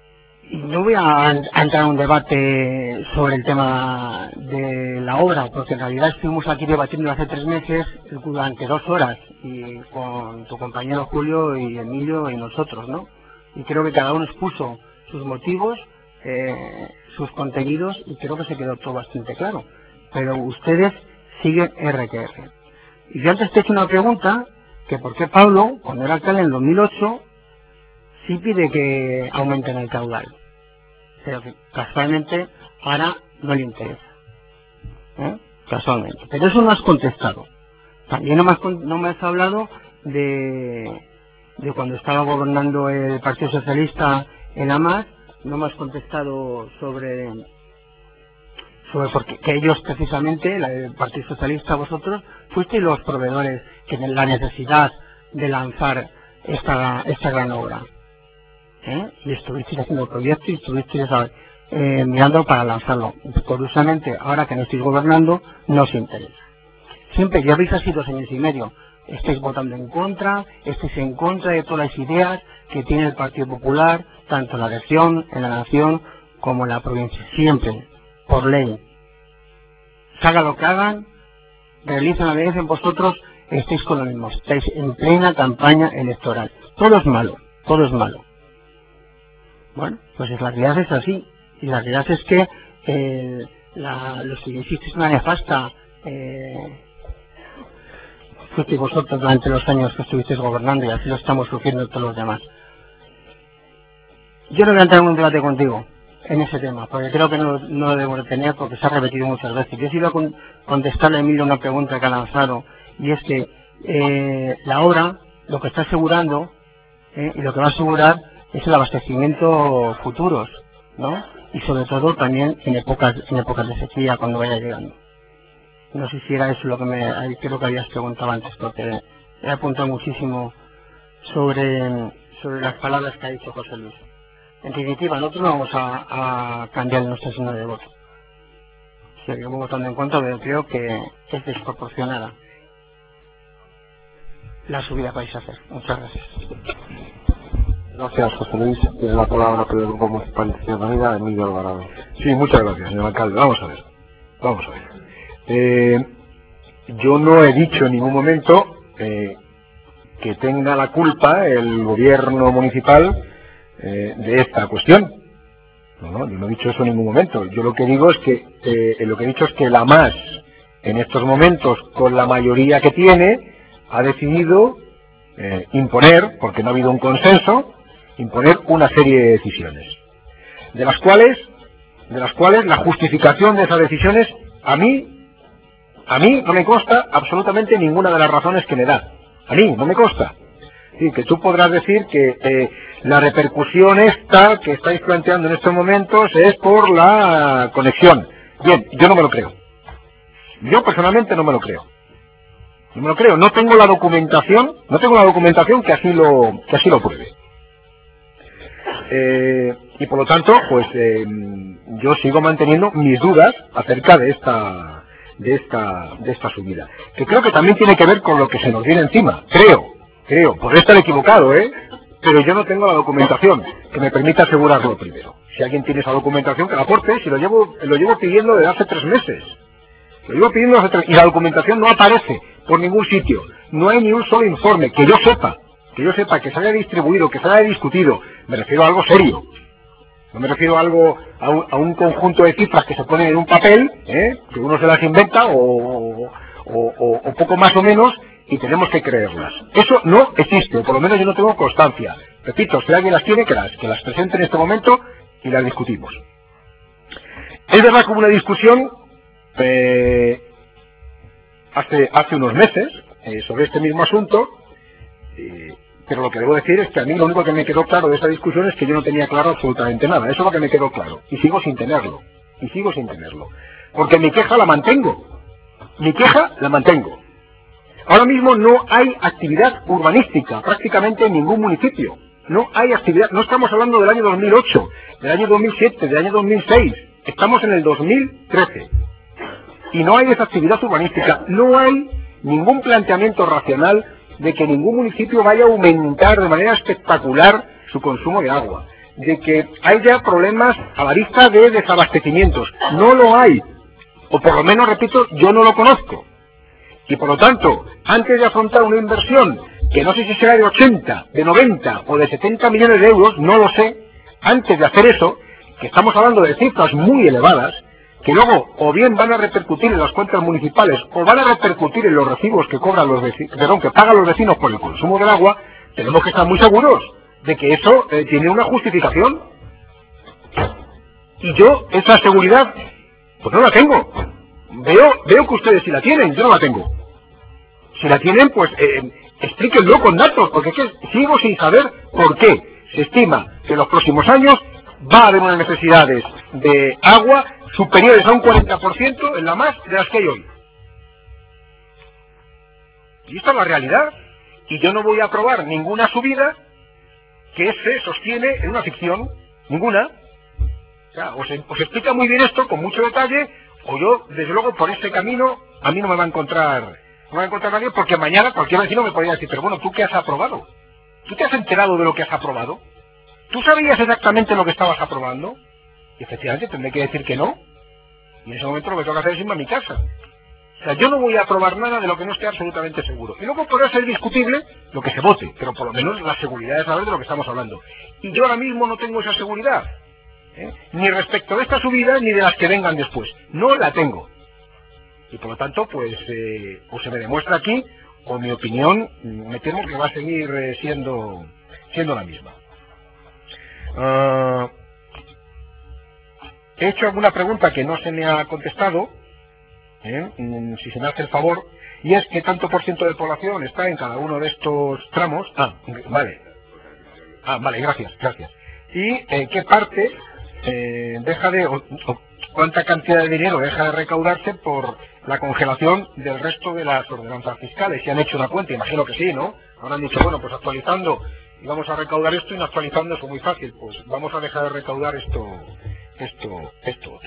Y no voy a entrar en un debate sobre el tema de la obra, porque en realidad estuvimos aquí debatiendo hace 3 meses durante 2 horas, y con tu compañero Julio y Emilio y nosotros, ¿no? Y creo que cada uno expuso sus motivos, sus contenidos, y creo que se quedó todo bastante claro. Pero ustedes siguen RQR. Y yo antes te he hecho una pregunta, que por qué Pablo, cuando era alcalde en el 2008, sí pide que aumenten el caudal. Pero que casualmente ahora no le interesa. Casualmente. Pero eso no has contestado. También no me has hablado de cuando estaba gobernando el Partido Socialista en AMAS. No me has contestado sobre porque que ellos precisamente, el Partido Socialista, vosotros, fuisteis los proveedores que tienen la necesidad de lanzar esta gran obra. Y estuvisteis haciendo el proyecto y estuvisteis mirando para lanzarlo. Curiosamente, ahora que no estáis gobernando, no os interesa. Siempre lleváis así 2 años y medio. Estáis votando en contra, estáis en contra de todas las ideas que tiene el Partido Popular, tanto en la región, en la nación, como en la provincia. Siempre, por ley. Hagan lo que hagan, realicen lo que dicen, vosotros estáis con lo mismo. Estáis en plena campaña electoral. Todo es malo, todo es malo. Bueno, pues la realidad es así. Y la realidad es que los que hicisteis una nefasta fuisteis vosotros durante los años que estuvisteis gobernando, y así lo estamos sufriendo todos los demás. Yo no voy a entrar en un debate contigo en ese tema, porque creo que no lo debo de tener, porque se ha repetido muchas veces. Yo sí iba a contestarle a Emilio una pregunta que ha lanzado, y es que la obra lo que está asegurando y lo que va a asegurar es el abastecimiento futuros, ¿no? Y sobre todo también en épocas de sequía, cuando vaya llegando. No sé si era eso lo que creo que habías preguntado antes, porque he apuntado muchísimo sobre las palabras que ha dicho José Luis. En definitiva, nosotros no vamos a cambiar nuestra signo de voto. Seguimos votando en contra, pero creo que es desproporcionada la subida que vais a hacer. Muchas gracias. Gracias, José Luis. Tiene la palabra por el Grupo Municipal de Izquierda Unida, Emilio Alvarado. Sí, muchas gracias, señor alcalde. Vamos a ver. Yo no he dicho en ningún momento que tenga la culpa el gobierno municipal de esta cuestión. No, yo no he dicho eso en ningún momento. Yo lo que digo es que la MAS, en estos momentos, con la mayoría que tiene, ha decidido imponer, porque no ha habido un consenso, imponer una serie de decisiones, de las cuales la justificación de esas decisiones a mí no me consta absolutamente ninguna de las razones que me da. A mí no me consta. Sí, que tú podrás decir que la repercusión esta que estáis planteando en estos momentos es por la conexión. Bien, yo no me lo creo. Yo personalmente no me lo creo. No me lo creo. No tengo la documentación que así lo pruebe. Y por lo tanto, pues yo sigo manteniendo mis dudas acerca de esta subida, que creo que también tiene que ver con lo que se nos viene encima. Creo, podré estar equivocado, pero yo no tengo la documentación que me permita asegurarlo primero. Si alguien tiene esa documentación, que la aporte. Si lo llevo pidiendo desde hace 3 meses. Y la documentación no aparece por ningún sitio. No hay ni un solo informe que yo sepa, que se haya distribuido, que se haya discutido. Me refiero a algo serio. No me refiero a un conjunto de cifras que se ponen en un papel, que uno se las inventa o poco más o menos, y tenemos que creerlas. Eso no existe, o por lo menos yo no tengo constancia. Repito, si alguien las tiene, que las presente en este momento y las discutimos. Es verdad que hubo una discusión hace unos meses sobre este mismo asunto, pero lo que debo decir es que a mí lo único que me quedó claro de esa discusión es que yo no tenía claro absolutamente nada. Eso es lo que me quedó claro. Y sigo sin tenerlo. Porque mi queja la mantengo. Ahora mismo no hay actividad urbanística prácticamente en ningún municipio. No hay actividad. No estamos hablando del año 2008, del año 2007, del año 2006. Estamos en el 2013. Y no hay esa actividad urbanística. No hay ningún planteamiento racional de que ningún municipio vaya a aumentar de manera espectacular su consumo de agua, de que hay ya problemas a la vista de desabastecimientos. No lo hay, o por lo menos, repito, yo no lo conozco. Y por lo tanto, antes de afrontar una inversión, que no sé si será de 80, de 90 o de 70 millones de euros, no lo sé, antes de hacer eso, que estamos hablando de cifras muy elevadas, que luego o bien van a repercutir en las cuentas municipales o van a repercutir en los recibos que cobran los vecinos, perdón, que pagan los vecinos por el consumo del agua, tenemos que estar muy seguros de que eso tiene una justificación. Y yo esa seguridad pues no la tengo. Veo que ustedes sí la tienen, yo no la tengo. Si la tienen, pues explíquenlo con datos, porque es que sigo sin saber por qué se estima que en los próximos años va a haber unas necesidades de agua superiores a un 40% en la más de las que hay hoy. Y esta es la realidad. Y yo no voy a aprobar ninguna subida que se sostiene en una ficción, ninguna. O sea, os explica muy bien esto con mucho detalle, o yo, desde luego, por ese camino, a mí no me va a encontrar nadie, porque mañana cualquier vecino me podría decir, pero bueno, ¿tú qué has aprobado? ¿Tú te has enterado de lo que has aprobado? ¿Tú sabías exactamente lo que estabas aprobando? Y efectivamente tendré que decir que no. Y en ese momento lo que tengo que hacer es irme a mi casa. O sea, yo no voy a aprobar nada de lo que no esté absolutamente seguro. Y luego podrá ser discutible lo que se vote, pero por lo menos la seguridad de saber de lo que estamos hablando. Y yo ahora mismo no tengo esa seguridad, ni respecto de esta subida ni de las que vengan después. No la tengo. Y por lo tanto, pues, o se me demuestra aquí, o mi opinión, me temo que va a seguir siendo la misma. He hecho alguna pregunta que no se me ha contestado, si se me hace el favor, y es ¿qué tanto por ciento de población está en cada uno de estos tramos? Vale, gracias. Y qué parte deja de, o cuánta cantidad de dinero deja de recaudarse por la congelación del resto de las ordenanzas fiscales. Si han hecho una cuenta, imagino que sí, ¿no? Ahora han dicho, bueno, pues actualizando y vamos a recaudar esto, y no actualizando eso muy fácil, pues vamos a dejar de recaudar esto otro.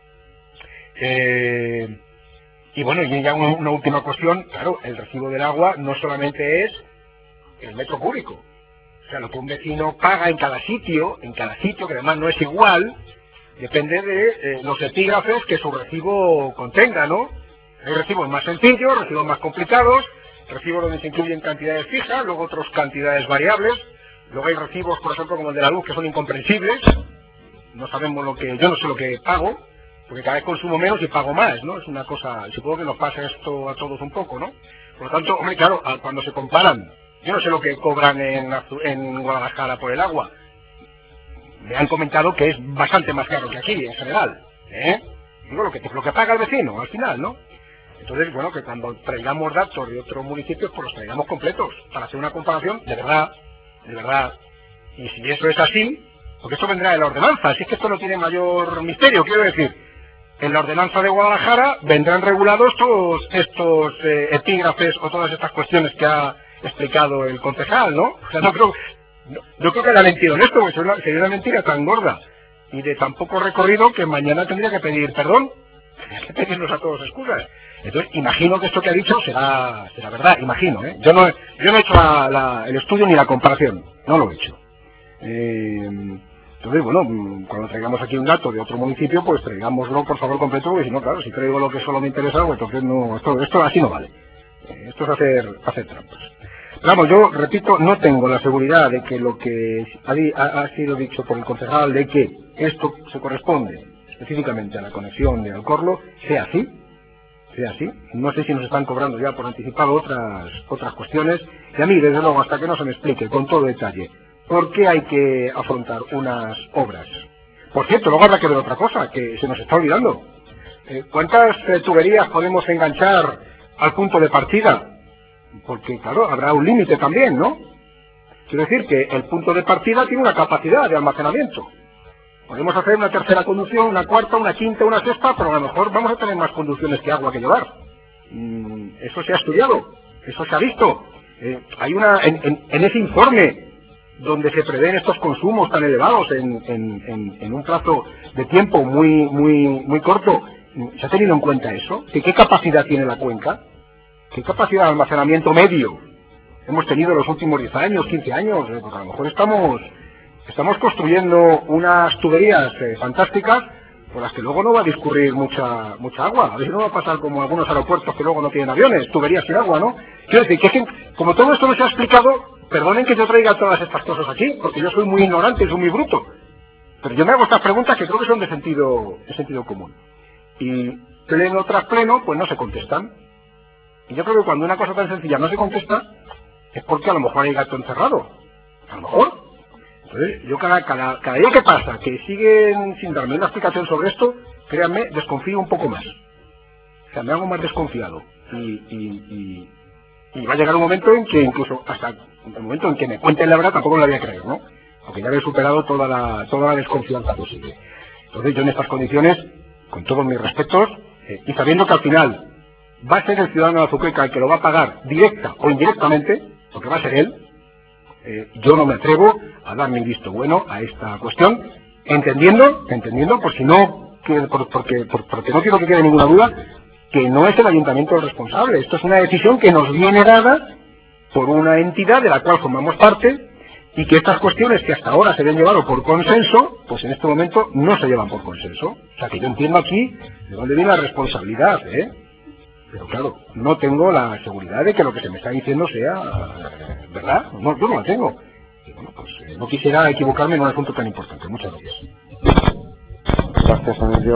Y bueno, y ya una última cuestión, claro, el recibo del agua no solamente es el metro cúbico, o sea, lo que un vecino paga en cada sitio, que además no es igual, depende de los epígrafes que su recibo contenga, ¿no? Hay recibos más sencillos, recibos más complicados, recibos donde se incluyen cantidades fijas, luego otras cantidades variables, luego hay recibos, por ejemplo, como el de la luz, que son incomprensibles, no sabemos yo no sé lo que pago, porque cada vez consumo menos y pago más, ¿no? Es una cosa, supongo que nos pasa esto a todos un poco, ¿no? Por lo tanto, hombre, claro, cuando se comparan, yo no sé lo que cobran en Guadalajara por el agua, me han comentado que es bastante más caro que aquí, en general, Digo, lo que paga el vecino, al final, ¿no? Entonces, bueno, que cuando traigamos datos de otros municipios, pues los traigamos completos, para hacer una comparación de verdad. Y si eso es así, porque esto vendrá de la ordenanza, así que esto no tiene mayor misterio, quiero decir, en la ordenanza de Guadalajara vendrán regulados todos estos epígrafes o todas estas cuestiones que ha explicado el concejal, ¿no? O sea, no creo que haya mentido en esto, porque sería una mentira tan gorda y de tan poco recorrido que mañana tendría que pedir perdón, tendría que pedirnos a todos excusas. Entonces, imagino que esto que ha dicho será verdad, imagino, ¿eh? Yo no he hecho el estudio ni la comparación, no lo he hecho. Entonces, bueno, cuando traigamos aquí un dato de otro municipio, pues traigámoslo por favor completo, porque si no, claro, si traigo lo que solo me interesa, pues entonces no, esto así no vale. Esto es hacer trampas. Pero vamos, yo repito, no tengo la seguridad de que lo que ha sido dicho por el concejal, de que esto se corresponde específicamente a la conexión de Alcorlo, sea así. No sé si nos están cobrando ya por anticipado otras cuestiones, y a mí, desde luego, hasta que no se me explique con todo detalle por qué hay que afrontar unas obras. Por cierto, luego habrá que ver otra cosa, que se nos está olvidando. ¿Cuántas tuberías podemos enganchar al punto de partida? Porque, claro, habrá un límite también, ¿no? Quiero decir que el punto de partida tiene una capacidad de almacenamiento. Podemos hacer una tercera conducción, una cuarta, una quinta, una sexta, pero a lo mejor vamos a tener más conducciones que agua que llevar. Eso se ha estudiado, eso se ha visto. Hay en ese informe donde se prevén estos consumos tan elevados en un plazo de tiempo muy corto, ¿se ha tenido en cuenta eso? ¿Qué capacidad tiene la cuenca? ¿Qué capacidad de almacenamiento medio hemos tenido en los últimos 10 años, 15 años? Porque a lo mejor estamos Estamos construyendo unas tuberías fantásticas por las que luego no va a discurrir mucha agua. A ver si no va a pasar como algunos aeropuertos que luego no tienen aviones, tuberías sin agua, ¿no? Quiero decir, que como todo esto no se ha explicado, perdonen que yo traiga todas estas cosas aquí, porque yo soy muy ignorante y soy muy bruto. Pero yo me hago estas preguntas que creo que son de sentido común. Y pleno tras pleno, pues no se contestan. Y yo creo que cuando una cosa tan sencilla no se contesta, es porque a lo mejor hay gato encerrado. A lo mejor. Entonces, yo cada día que pasa, que siguen sin darme una explicación sobre esto, créanme, desconfío un poco más. O sea, me hago más desconfiado. Y va a llegar un momento en que incluso hasta el momento en que me cuenten la verdad tampoco la voy a creer, ¿no? Porque ya he superado toda la desconfianza posible. Entonces yo en estas condiciones, con todos mis respetos, y sabiendo que al final va a ser el ciudadano de Azuqueca el que lo va a pagar directa o indirectamente, porque va a ser él, yo no me atrevo a dar mi visto bueno a esta cuestión, entendiendo, por si no, porque no quiero que quede ninguna duda, que no es el ayuntamiento el responsable. Esto es una decisión que nos viene dada por una entidad de la cual formamos parte, y que estas cuestiones que hasta ahora se habían llevado por consenso, pues en este momento no se llevan por consenso. O sea que yo entiendo aquí de dónde viene la responsabilidad, pero claro, no tengo la seguridad de que lo que se me está diciendo sea verdad. No, yo no la tengo. Y bueno, pues no quisiera equivocarme en un asunto tan importante. Muchas gracias. Gracias, Emilio.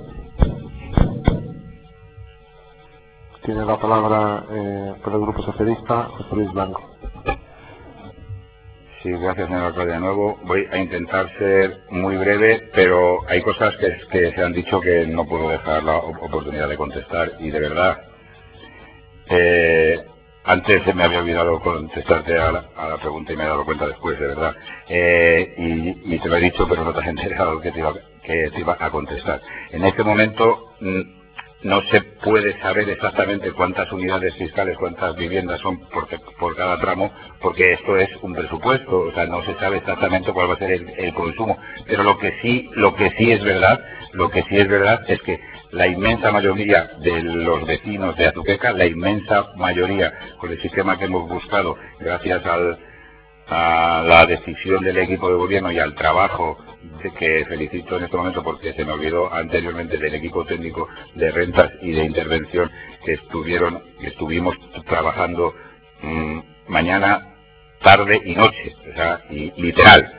Tiene la palabra por el Grupo Socialista, José Luis Blanco. Sí, gracias, señor alcalde. De nuevo, voy a intentar ser muy breve, pero hay cosas que se han dicho que no puedo dejar la oportunidad de contestar, y de verdad, antes se me había olvidado contestarte a la pregunta y me he dado cuenta después, de verdad, y te lo he dicho, pero no te has enterado que te iba a contestar. En este momento no se puede saber exactamente cuántas unidades fiscales, cuántas viviendas son por cada tramo, porque esto es un presupuesto, o sea, no se sabe exactamente cuál va a ser el consumo. Pero lo que sí es verdad es que la inmensa mayoría de los vecinos de Azuqueca, la inmensa mayoría, con el sistema que hemos buscado, gracias a la decisión del equipo de gobierno y al trabajo que felicito en este momento, porque se me olvidó anteriormente, del equipo técnico de rentas y de intervención que estuvimos trabajando mañana, tarde y noche, o sea, y literal.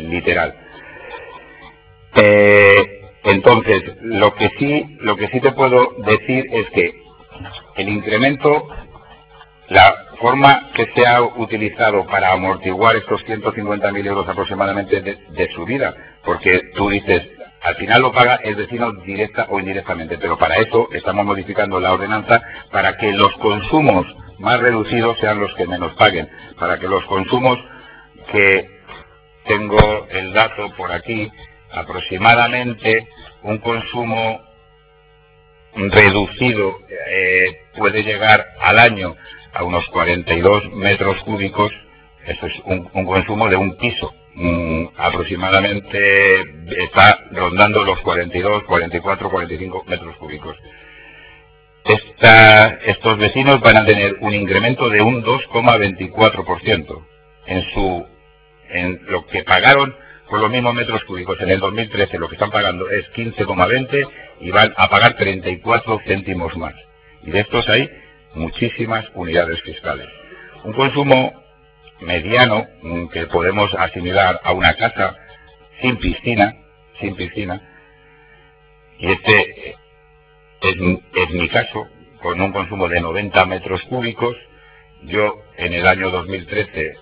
Entonces, lo que sí te puedo decir es que el incremento, la forma que se ha utilizado para amortiguar estos 150.000 euros aproximadamente de subida, porque tú dices, al final lo paga el vecino directa o indirectamente, pero para eso estamos modificando la ordenanza para que los consumos más reducidos sean los que menos paguen, para que los consumos, que tengo el dato por aquí, aproximadamente un consumo reducido puede llegar al año a unos 42 metros cúbicos. Eso es un consumo de un piso. Aproximadamente está rondando los 42, 44, 45 metros cúbicos. Estos vecinos van a tener un incremento de un 2,24% en lo que pagaron por los mismos metros cúbicos. En el 2013 lo que están pagando es 15,20 y van a pagar 34 céntimos más. Y de estos hay muchísimas unidades fiscales. Un consumo mediano que podemos asimilar a una casa sin piscina, y este es mi caso, con un consumo de 90 metros cúbicos. Yo en el año 2013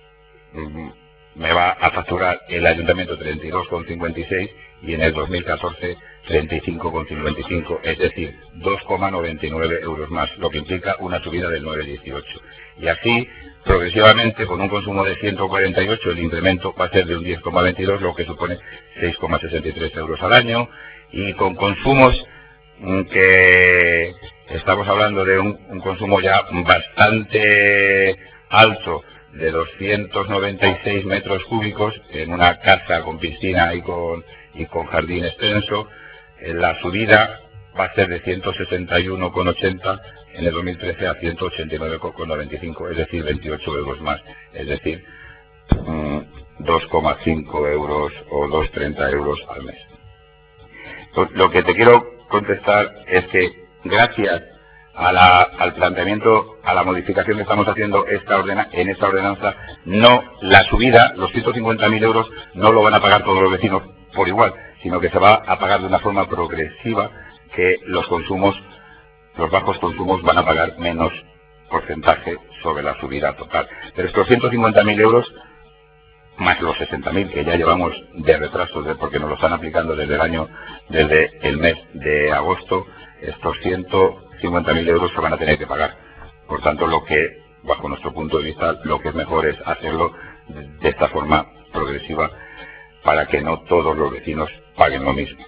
me va a facturar el ayuntamiento 32,56 y en el 2014 35,55, es decir, 2,99 euros más, lo que implica una subida del 9,18. Y así, progresivamente, con un consumo de 148, el incremento va a ser de un 10,22, lo que supone 6,63 euros al año, y con consumos que estamos hablando de un consumo ya bastante alto, de 296 metros cúbicos, en una casa con piscina y con jardín extenso. La subida va a ser de 161,80 en el 2013 a 189,95, es decir, 28 euros más. Es decir, 2,5 euros o 2,30 euros al mes. Lo que te quiero contestar es que gracias al planteamiento, a la modificación que estamos haciendo en esta ordenanza, no la subida, los 150.000 euros, no lo van a pagar todos los vecinos por igual, sino que se va a pagar de una forma progresiva, que los bajos consumos van a pagar menos porcentaje sobre la subida total. Pero estos 150.000 euros, más los 60.000 que ya llevamos de retraso, porque nos lo están aplicando desde el mes de agosto, estos 150.000 euros se van a tener que pagar. Por tanto, bajo nuestro punto de vista, lo que es mejor es hacerlo de esta forma progresiva para que no todos los vecinos paguen lo mismo.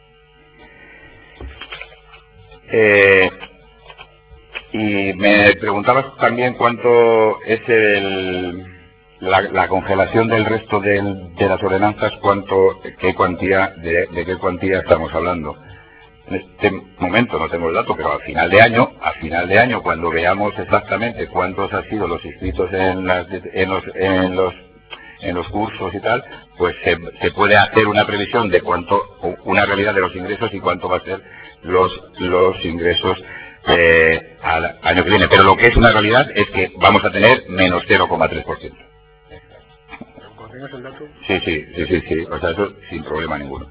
Y me preguntabas también cuánto es la congelación del resto de las ordenanzas, de qué cuantía estamos hablando. En este momento no tengo el dato, pero a final de año, cuando veamos exactamente cuántos han sido los inscritos en los cursos y tal, pues se puede hacer una previsión de una realidad de los ingresos y cuánto va a ser los ingresos al año que viene. Pero lo que es una realidad es que vamos a tener menos 0,3%. ¿Tienes el dato? Sí. O sea, eso sin problema ninguno.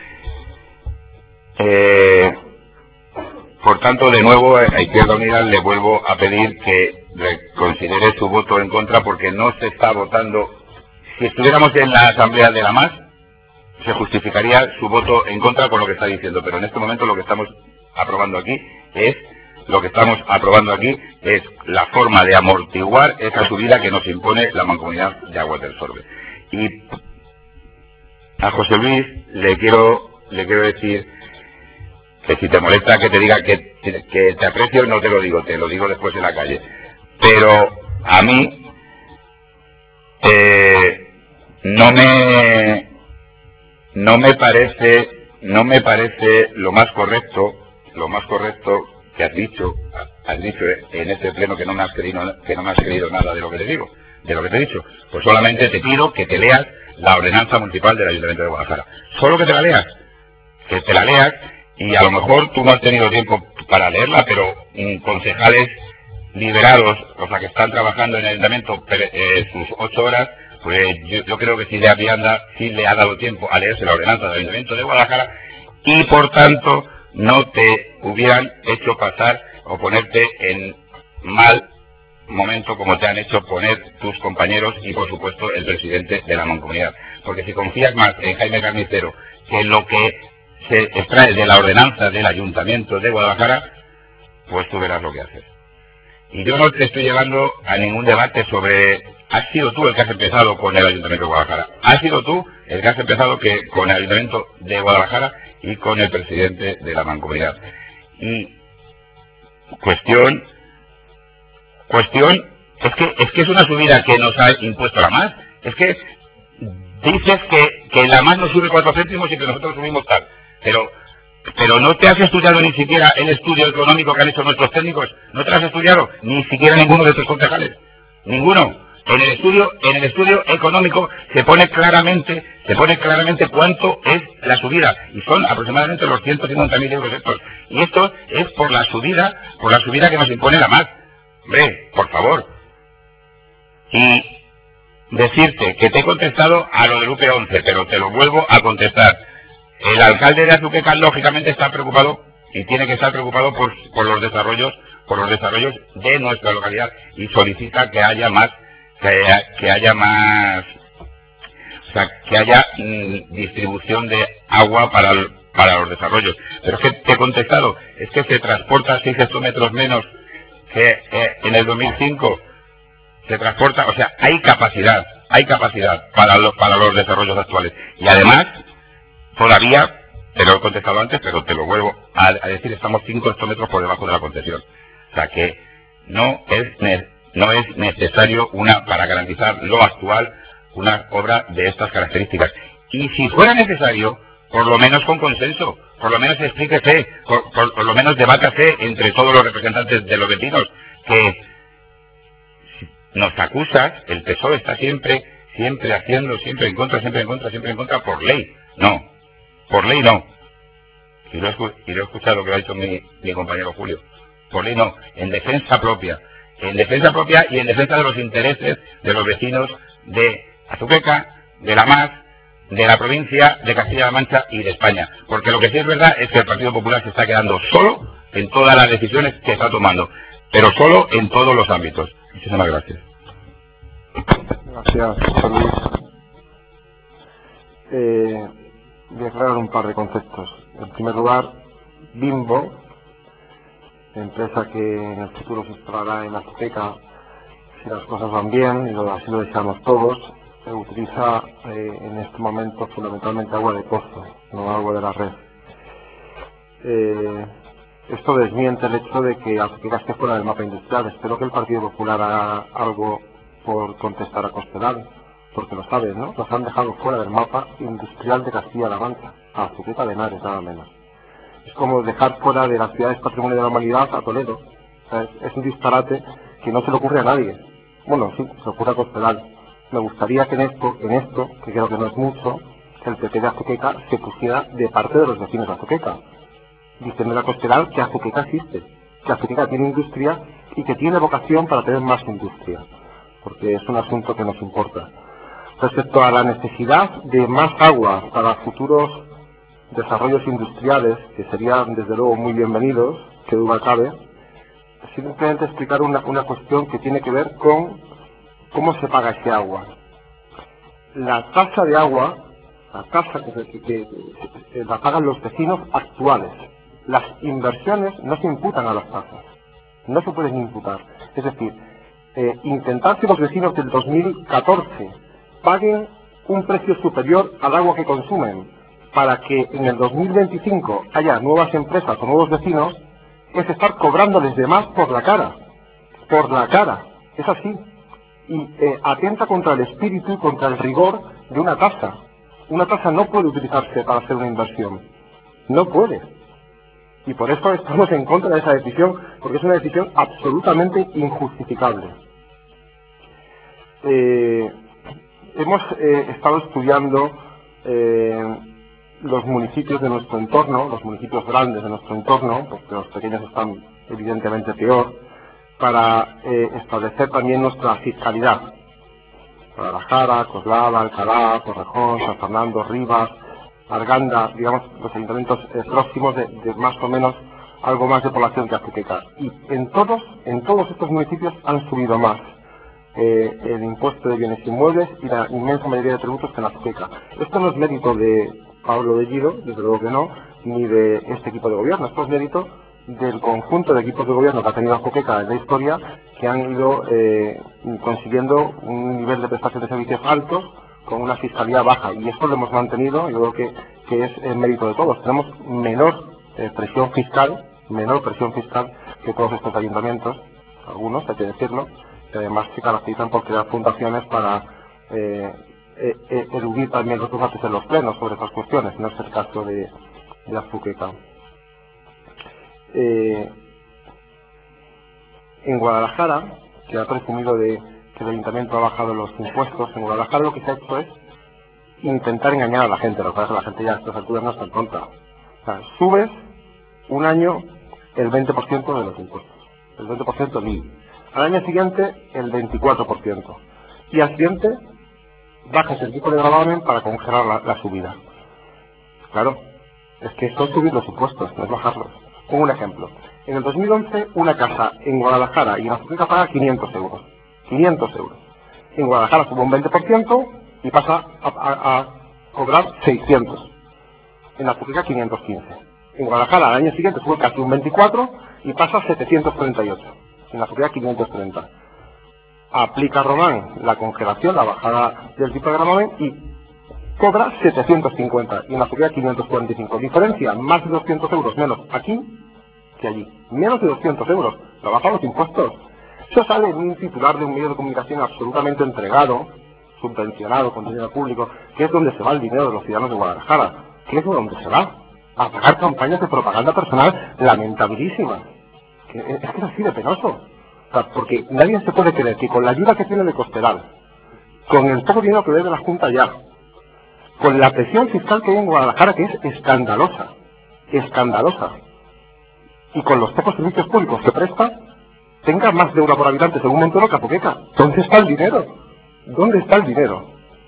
Por tanto, de nuevo, a Izquierda Unida le vuelvo a pedir que reconsidere su voto en contra, porque no se está votando. Si estuviéramos en la Asamblea de la MAS, se justificaría su voto en contra con lo que está diciendo, pero en este momento lo que estamos aprobando aquí es la forma de amortiguar esa subida que nos impone la Mancomunidad de Aguas del Sorbe. Y a José Luis le quiero decir que si te molesta que te diga que te aprecio, no te lo digo, te lo digo después en la calle. Pero a mí no me parece lo más correcto que has dicho en este pleno, que no me has creído nada de lo que te digo, de lo que te he dicho. Pues solamente te pido que te leas la ordenanza municipal del Ayuntamiento de Guadalajara. Solo que te la leas, y a lo mejor tú no has tenido tiempo para leerla, pero concejales liberados, o sea, que están trabajando en el Ayuntamiento sus 8 horas, pues yo creo que sí le ha dado tiempo a leerse la ordenanza del Ayuntamiento de Guadalajara, y por tanto no te hubieran hecho pasar o ponerte en mal momento como te han hecho poner tus compañeros y por supuesto el presidente de la Mancomunidad. Porque si confías más en Jaime Carnicero que en lo que se extrae de la ordenanza del Ayuntamiento de Guadalajara, pues tú verás lo que haces. Y yo no te estoy llevando a ningún debate sobre... Has sido tú el que has empezado con el Ayuntamiento de Guadalajara. Has sido tú el que has empezado con el Ayuntamiento de Guadalajara y con el presidente de la Mancomunidad. Y cuestión es que es una subida que nos ha impuesto la MAS. Es que dices que la MAS nos sube 4 céntimos y que nosotros subimos tal. Pero no te has estudiado ni siquiera el estudio económico que han hecho nuestros técnicos. No te lo has estudiado, ni siquiera ninguno de tus concejales. Ninguno. En el estudio económico se pone claramente cuánto es la subida, y son aproximadamente los 150.000 euros estos. Y esto es por la subida que nos impone la MAS. Hombre, por favor. Y decirte que te he contestado a lo del UP11, pero te lo vuelvo a contestar. El alcalde de Azuqueca lógicamente está preocupado y tiene que estar preocupado por los desarrollos de nuestra localidad, y solicita que haya distribución de agua para los desarrollos. Pero es que te he contestado, es que se transporta 6 hectómetros menos que en el 2005. Se transporta, o sea, hay capacidad para los desarrollos actuales. Y además, todavía, te lo he contestado antes, pero te lo vuelvo a decir, estamos 5 hectómetros por debajo de la concesión. O sea que no es necesario para garantizar lo actual, una obra de estas características. Y si fuera necesario, por lo menos con consenso, por lo menos explíquese, por lo menos debátase entre todos los representantes de los vecinos, que nos acusas, el PSOE está siempre siempre haciendo, siempre en contra, por ley. No, por ley no. Y lo he escuchado lo que ha dicho mi compañero Julio. Por ley no, en defensa propia. En defensa propia y en defensa de los intereses de los vecinos de Azuqueca, de La Mar, de la provincia de Castilla-La Mancha y de España. Porque lo que sí es verdad es que el Partido Popular se está quedando solo en todas las decisiones que está tomando, pero solo en todos los ámbitos. Muchísimas gracias. Gracias, José Luis. Voy a aclarar un par de conceptos. En primer lugar, Bimbo, empresa que en el futuro se instalará en Azuqueca, si las cosas van bien, y así lo deseamos todos, utiliza en este momento fundamentalmente agua de pozo, no agua de la red. Esto desmiente el hecho de que Azuqueca esté fuera del mapa industrial. Espero que el Partido Popular haga algo por contestar a Cospedal, porque lo sabes, ¿no? Nos han dejado fuera del mapa industrial de Castilla-La Mancha, a Azuqueca de Henares, nada menos. Es como dejar fuera de las ciudades patrimonio de la humanidad a Toledo. O sea, es un disparate que no se le ocurre a nadie. Bueno, sí, se le ocurre a Cospedal. Me gustaría que en esto, que creo que no es mucho, el PP de Azuqueca se pusiera de parte de los vecinos de Azuqueca, diciendo a Cospedal que Azuqueca existe, que Azuqueca tiene industria y que tiene vocación para tener más industria, porque es un asunto que nos importa. Respecto a la necesidad de más agua para futuros desarrollos industriales, que serían desde luego muy bienvenidos, que duda cabe, simplemente explicar una cuestión que tiene que ver con cómo se paga ese agua. La tasa de agua, la tasa que la pagan los vecinos actuales. Las inversiones no se imputan a las tasas, no se pueden imputar. Es decir, intentar que los vecinos del 2014 paguen un precio superior al agua que consumen para que en el 2025 haya nuevas empresas o nuevos vecinos, es estar cobrándoles de más por la cara. Por la cara. Es así. Y atenta contra el espíritu y contra el rigor de una tasa. Una tasa no puede utilizarse para hacer una inversión. No puede. Y por eso estamos en contra de esa decisión, porque es una decisión absolutamente injustificable. Hemos estado estudiando los municipios de nuestro entorno, los municipios grandes de nuestro entorno, porque los pequeños están evidentemente peor, para establecer también nuestra fiscalidad. Guadalajara, Coslada, Alcalá, Torrejón, San Fernando, Rivas, Arganda, digamos, los ayuntamientos próximos de más o menos algo más de población que Azuqueca. Y en todos estos municipios han subido más el impuesto de bienes inmuebles y la inmensa mayoría de tributos que en Azuqueca. Esto no es mérito de Pablo Bellido, desde luego que no, ni de este equipo de gobierno. Esto es mérito del conjunto de equipos de gobierno que ha tenido Azuqueca en la historia, que han ido consiguiendo un nivel de prestación de servicios altos con una fiscalidad baja, y esto lo hemos mantenido. Yo creo que es el mérito de todos. Tenemos menor presión fiscal que todos estos ayuntamientos, algunos, hay que decirlo, que además se caracterizan por crear fundaciones para eludir también los debates en los plenos sobre estas cuestiones. No es el caso de Azuqueca. En Guadalajara, que ha presumido de que el ayuntamiento ha bajado los impuestos, en Guadalajara lo que se ha hecho es intentar engañar a la gente. Lo que pasa es que la gente ya a estas alturas no está en contra. O sea, subes un año el 20% de los impuestos, el 20% mil. Al año siguiente el 24%. Y al siguiente bajas el tipo de gravamen para congelar la subida. Claro, es que esto es subir los impuestos, no es bajarlos. Pongo un ejemplo. En el 2011 una casa en Guadalajara y en Azuqueca paga 500 euros. 500 euros. En Guadalajara sube un 20% y pasa a cobrar 600. En Azuqueca 515. En Guadalajara al año siguiente sube casi un 24 y pasa a 738. En Azuqueca 530. Aplica Román la congelación, la bajada del tipo de gravamen y cobra 750. Y en Azuqueca 545. Diferencia, más de 200 euros menos aquí que allí. Menos de 200 euros. Lo bajan los impuestos. Eso sale en un titular de un medio de comunicación absolutamente entregado, subvencionado con dinero público, que es donde se va el dinero de los ciudadanos de Guadalajara. ¿Qué es donde se va? A pagar campañas de propaganda personal lamentabilísimas. Es que es así de penoso. O sea, porque nadie se puede creer que con la ayuda que tiene de Cospedal, con el poco dinero que debe la Junta ya, con la presión fiscal que hay en Guadalajara, que es escandalosa, y con los pocos servicios públicos que presta, tenga más deuda por habitante según Montoro que Azuqueca. ¿Dónde está el dinero? ¿Dónde está el dinero?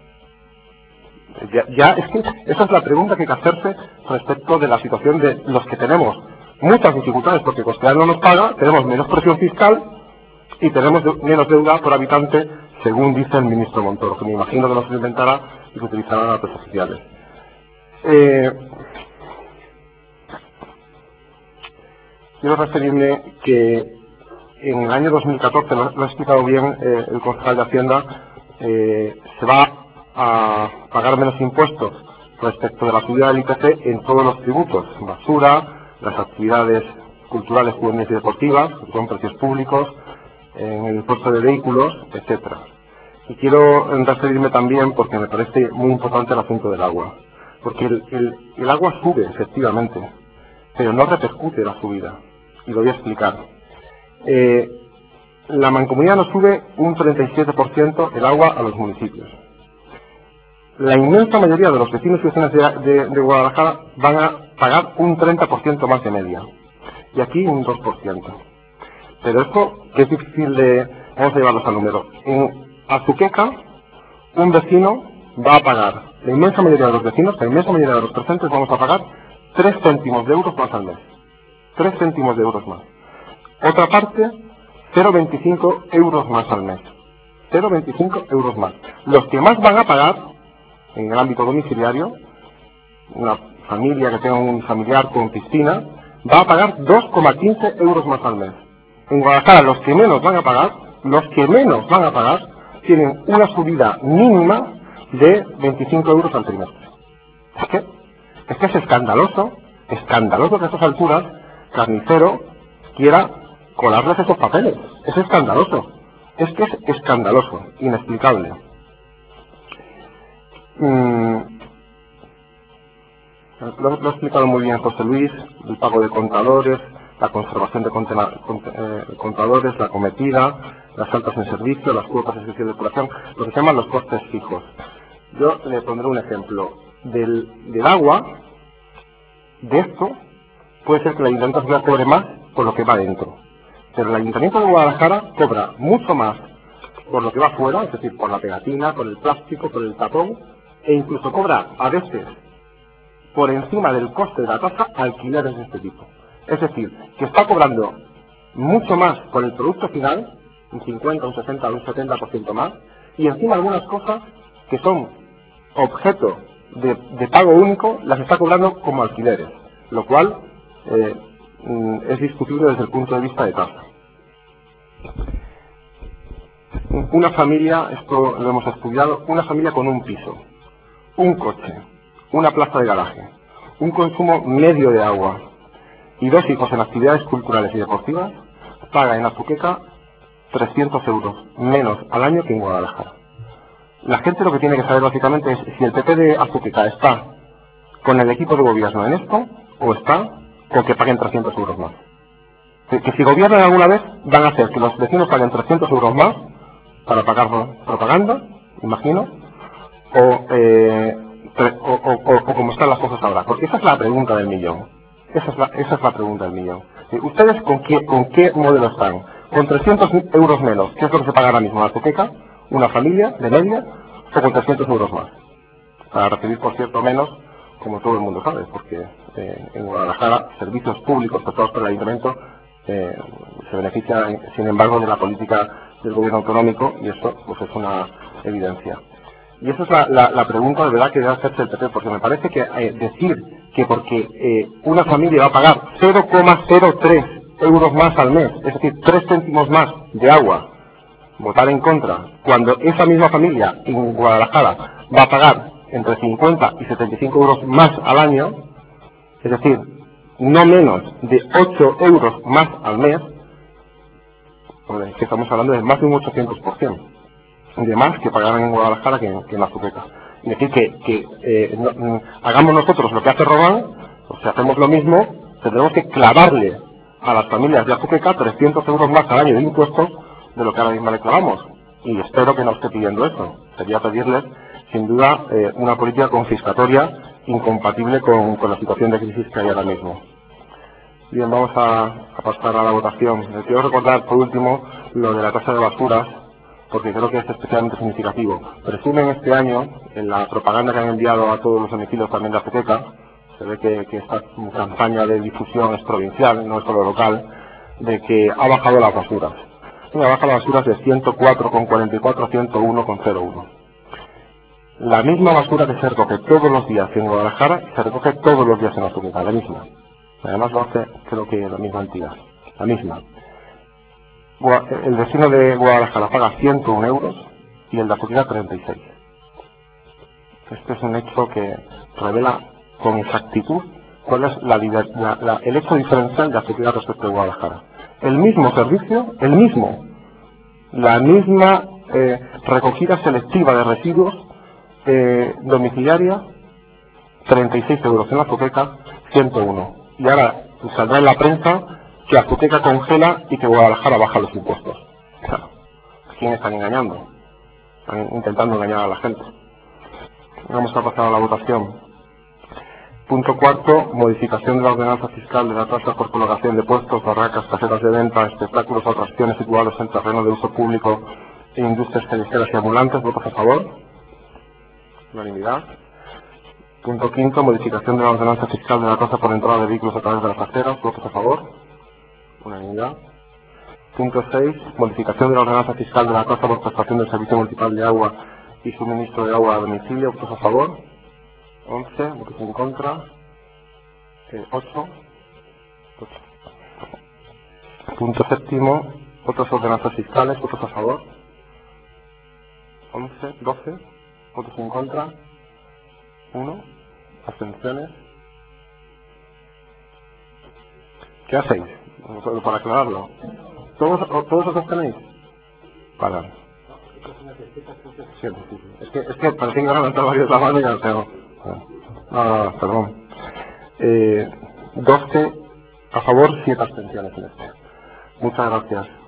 Es que esa es la pregunta que hay que hacerse respecto de la situación de los que tenemos muchas dificultades porque Costear no nos paga, tenemos menos presión fiscal y tenemos menos deuda por habitante, según dice el ministro Montoro, que me imagino que no se lo inventará y que utilizará datos oficiales. Quiero referirme que en el año 2014, lo ha explicado bien el concejal de Hacienda, se va a pagar menos impuestos respecto de la subida del IPC en todos los tributos, basura, las actividades culturales, juveniles y deportivas, que son precios públicos, en el impuesto de vehículos, etcétera. Y quiero referirme también, porque me parece muy importante el asunto del agua, porque el agua sube, efectivamente, pero no repercute la subida, y lo voy a explicar. La Mancomunidad nos sube un 37% el agua a los municipios. La inmensa mayoría de los vecinos y vecinas de Guadalajara van a pagar un 30% más de media. Y aquí un 2%. Pero esto, que es difícil de... Vamos a llevarlos al número. En Azuqueca, un vecino va a pagar, la inmensa mayoría de los vecinos, la inmensa mayoría de los presentes, vamos a pagar 3 céntimos de euros más al mes. 3 céntimos de euros más. Otra parte, 0,25 euros más al mes. 0,25 euros más. Los que más van a pagar, en el ámbito domiciliario, una familia que tenga un familiar con piscina, va a pagar 2,15 euros más al mes. En Guadalajara, los que menos van a pagar, tienen una subida mínima de 25 euros al trimestre. Es que es escandaloso que a estas alturas Carnicero quiera colarles esos papeles. Es escandaloso. Es que es escandaloso, inexplicable. Lo ha explicado muy bien José Luis, el pago de contadores, la conservación de contadores, la cometida, las altas en servicio, las cuotas de servicio de depuración, lo que se llaman los costes fijos. Yo le pondré un ejemplo. Del agua, de esto, puede ser que el Ayuntamiento de Ciudad cobre más por lo que va dentro. Pero el Ayuntamiento de Guadalajara cobra mucho más por lo que va fuera, es decir, por la pegatina, por el plástico, por el tapón, e incluso cobra a veces por encima del coste de la tasa alquileres de este tipo. Es decir, que está cobrando mucho más por el producto final, un 50, un 60, un 70% más, y encima algunas cosas que son objeto de pago único, las está cobrando como alquileres, lo cual es discutible desde el punto de vista de tasa. Una familia, esto lo hemos estudiado, una familia con un piso, un coche, una plaza de garaje, un consumo medio de agua y 2 hijos en actividades culturales y deportivas, paga en Azuqueca 300 euros menos al año que en Guadalajara. La gente lo que tiene que saber básicamente es si el PP de Azuqueca está con el equipo de gobierno en esto o está con que paguen 300 euros más. Que si gobiernan alguna vez van a hacer que los vecinos paguen 300 euros más para pagar propaganda, imagino, o como están las cosas ahora. Porque esa es la pregunta del millón. Esa es la pregunta del millón. ¿Ustedes con qué modelo están? ¿Con 300 euros menos, que es lo que se paga ahora mismo en Azuqueca, una familia de media, o con 300 euros más? Para recibir, por cierto, menos, como todo el mundo sabe, porque en Guadalajara servicios públicos prestados por el Ayuntamiento se benefician, sin embargo, de la política del gobierno autonómico, y esto pues es una evidencia. Y esa es la pregunta de verdad que debe hacerse el PP, porque me parece que decir que porque una familia va a pagar 0,03 euros más al mes, es decir, 3 céntimos más de agua, votar en contra, cuando esa misma familia en Guadalajara va a pagar entre 50 y 75 euros más al año, es decir, no menos de 8 euros más al mes, pues que estamos hablando de más de un 800%, de más que pagarán en Guadalajara que en Azuqueca. Es decir, que hagamos nosotros lo que hace Román, pues si hacemos lo mismo, tendremos que clavarle a las familias de Azuqueca 300 euros más al año de impuestos de lo que ahora mismo le clavamos. Y espero que no esté pidiendo eso. sería pedirles, sin duda, una política confiscatoria incompatible con la situación de crisis que hay ahora mismo. Bien, vamos a pasar a la votación. Quiero recordar, por último, lo de la tasa de basuras, porque creo que es especialmente significativo. Presumen este año, en la propaganda que han enviado a todos los domicilios también de Azuqueca, se ve que esta campaña de difusión es provincial, no es solo local, de que ha bajado las basuras. Baja las basuras de 104,44 a 101,01. La misma basura que se recoge todos los días en Guadalajara, se recoge todos los días en Azuqueca, la misma. Además lo hace, creo que la misma entidad, la misma. El vecino de Guadalajara paga 101 euros y el de Azuqueca 36. Este es un hecho que revela con exactitud cuál es el hecho diferencial de Azuqueca respecto de Guadalajara. El mismo servicio, la misma recogida selectiva de residuos domiciliaria, 36 euros en la Azuqueca, 101. Y ahora saldrá en la prensa que Azuqueca congela y que Guadalajara baja los impuestos. Claro, ¿a quién están engañando? Están intentando engañar a la gente. Vamos a pasar a la votación. Punto cuarto, modificación de la ordenanza fiscal de la tasa por colocación de puestos, barracas, casetas de venta, espectáculos o atracciones situados en terreno de uso público e industrias callejeras y ambulantes. ¿Votos a favor? Unanimidad. Punto quinto, modificación de la ordenanza fiscal de la tasa por entrada de vehículos a través de las aceras. ¿Votos a favor? Unanimidad. Punto 6, modificación de la ordenanza fiscal de la tasa por prestación del servicio municipal de agua y suministro de agua a domicilio. ¿Votos a favor? 11, votos en contra, 8. Punto séptimo, otras ordenanzas fiscales, votos a favor, 11, 12, votos en contra, 1, abstenciones. ¿Qué hacéis? Para aclararlo. ¿Todos os abstenéis? Para. Sí. Es que parecía que iban a levantar varios la mano y ya tengo. No, perdón. 12 a favor, 7 abstenciones en este. Muchas gracias.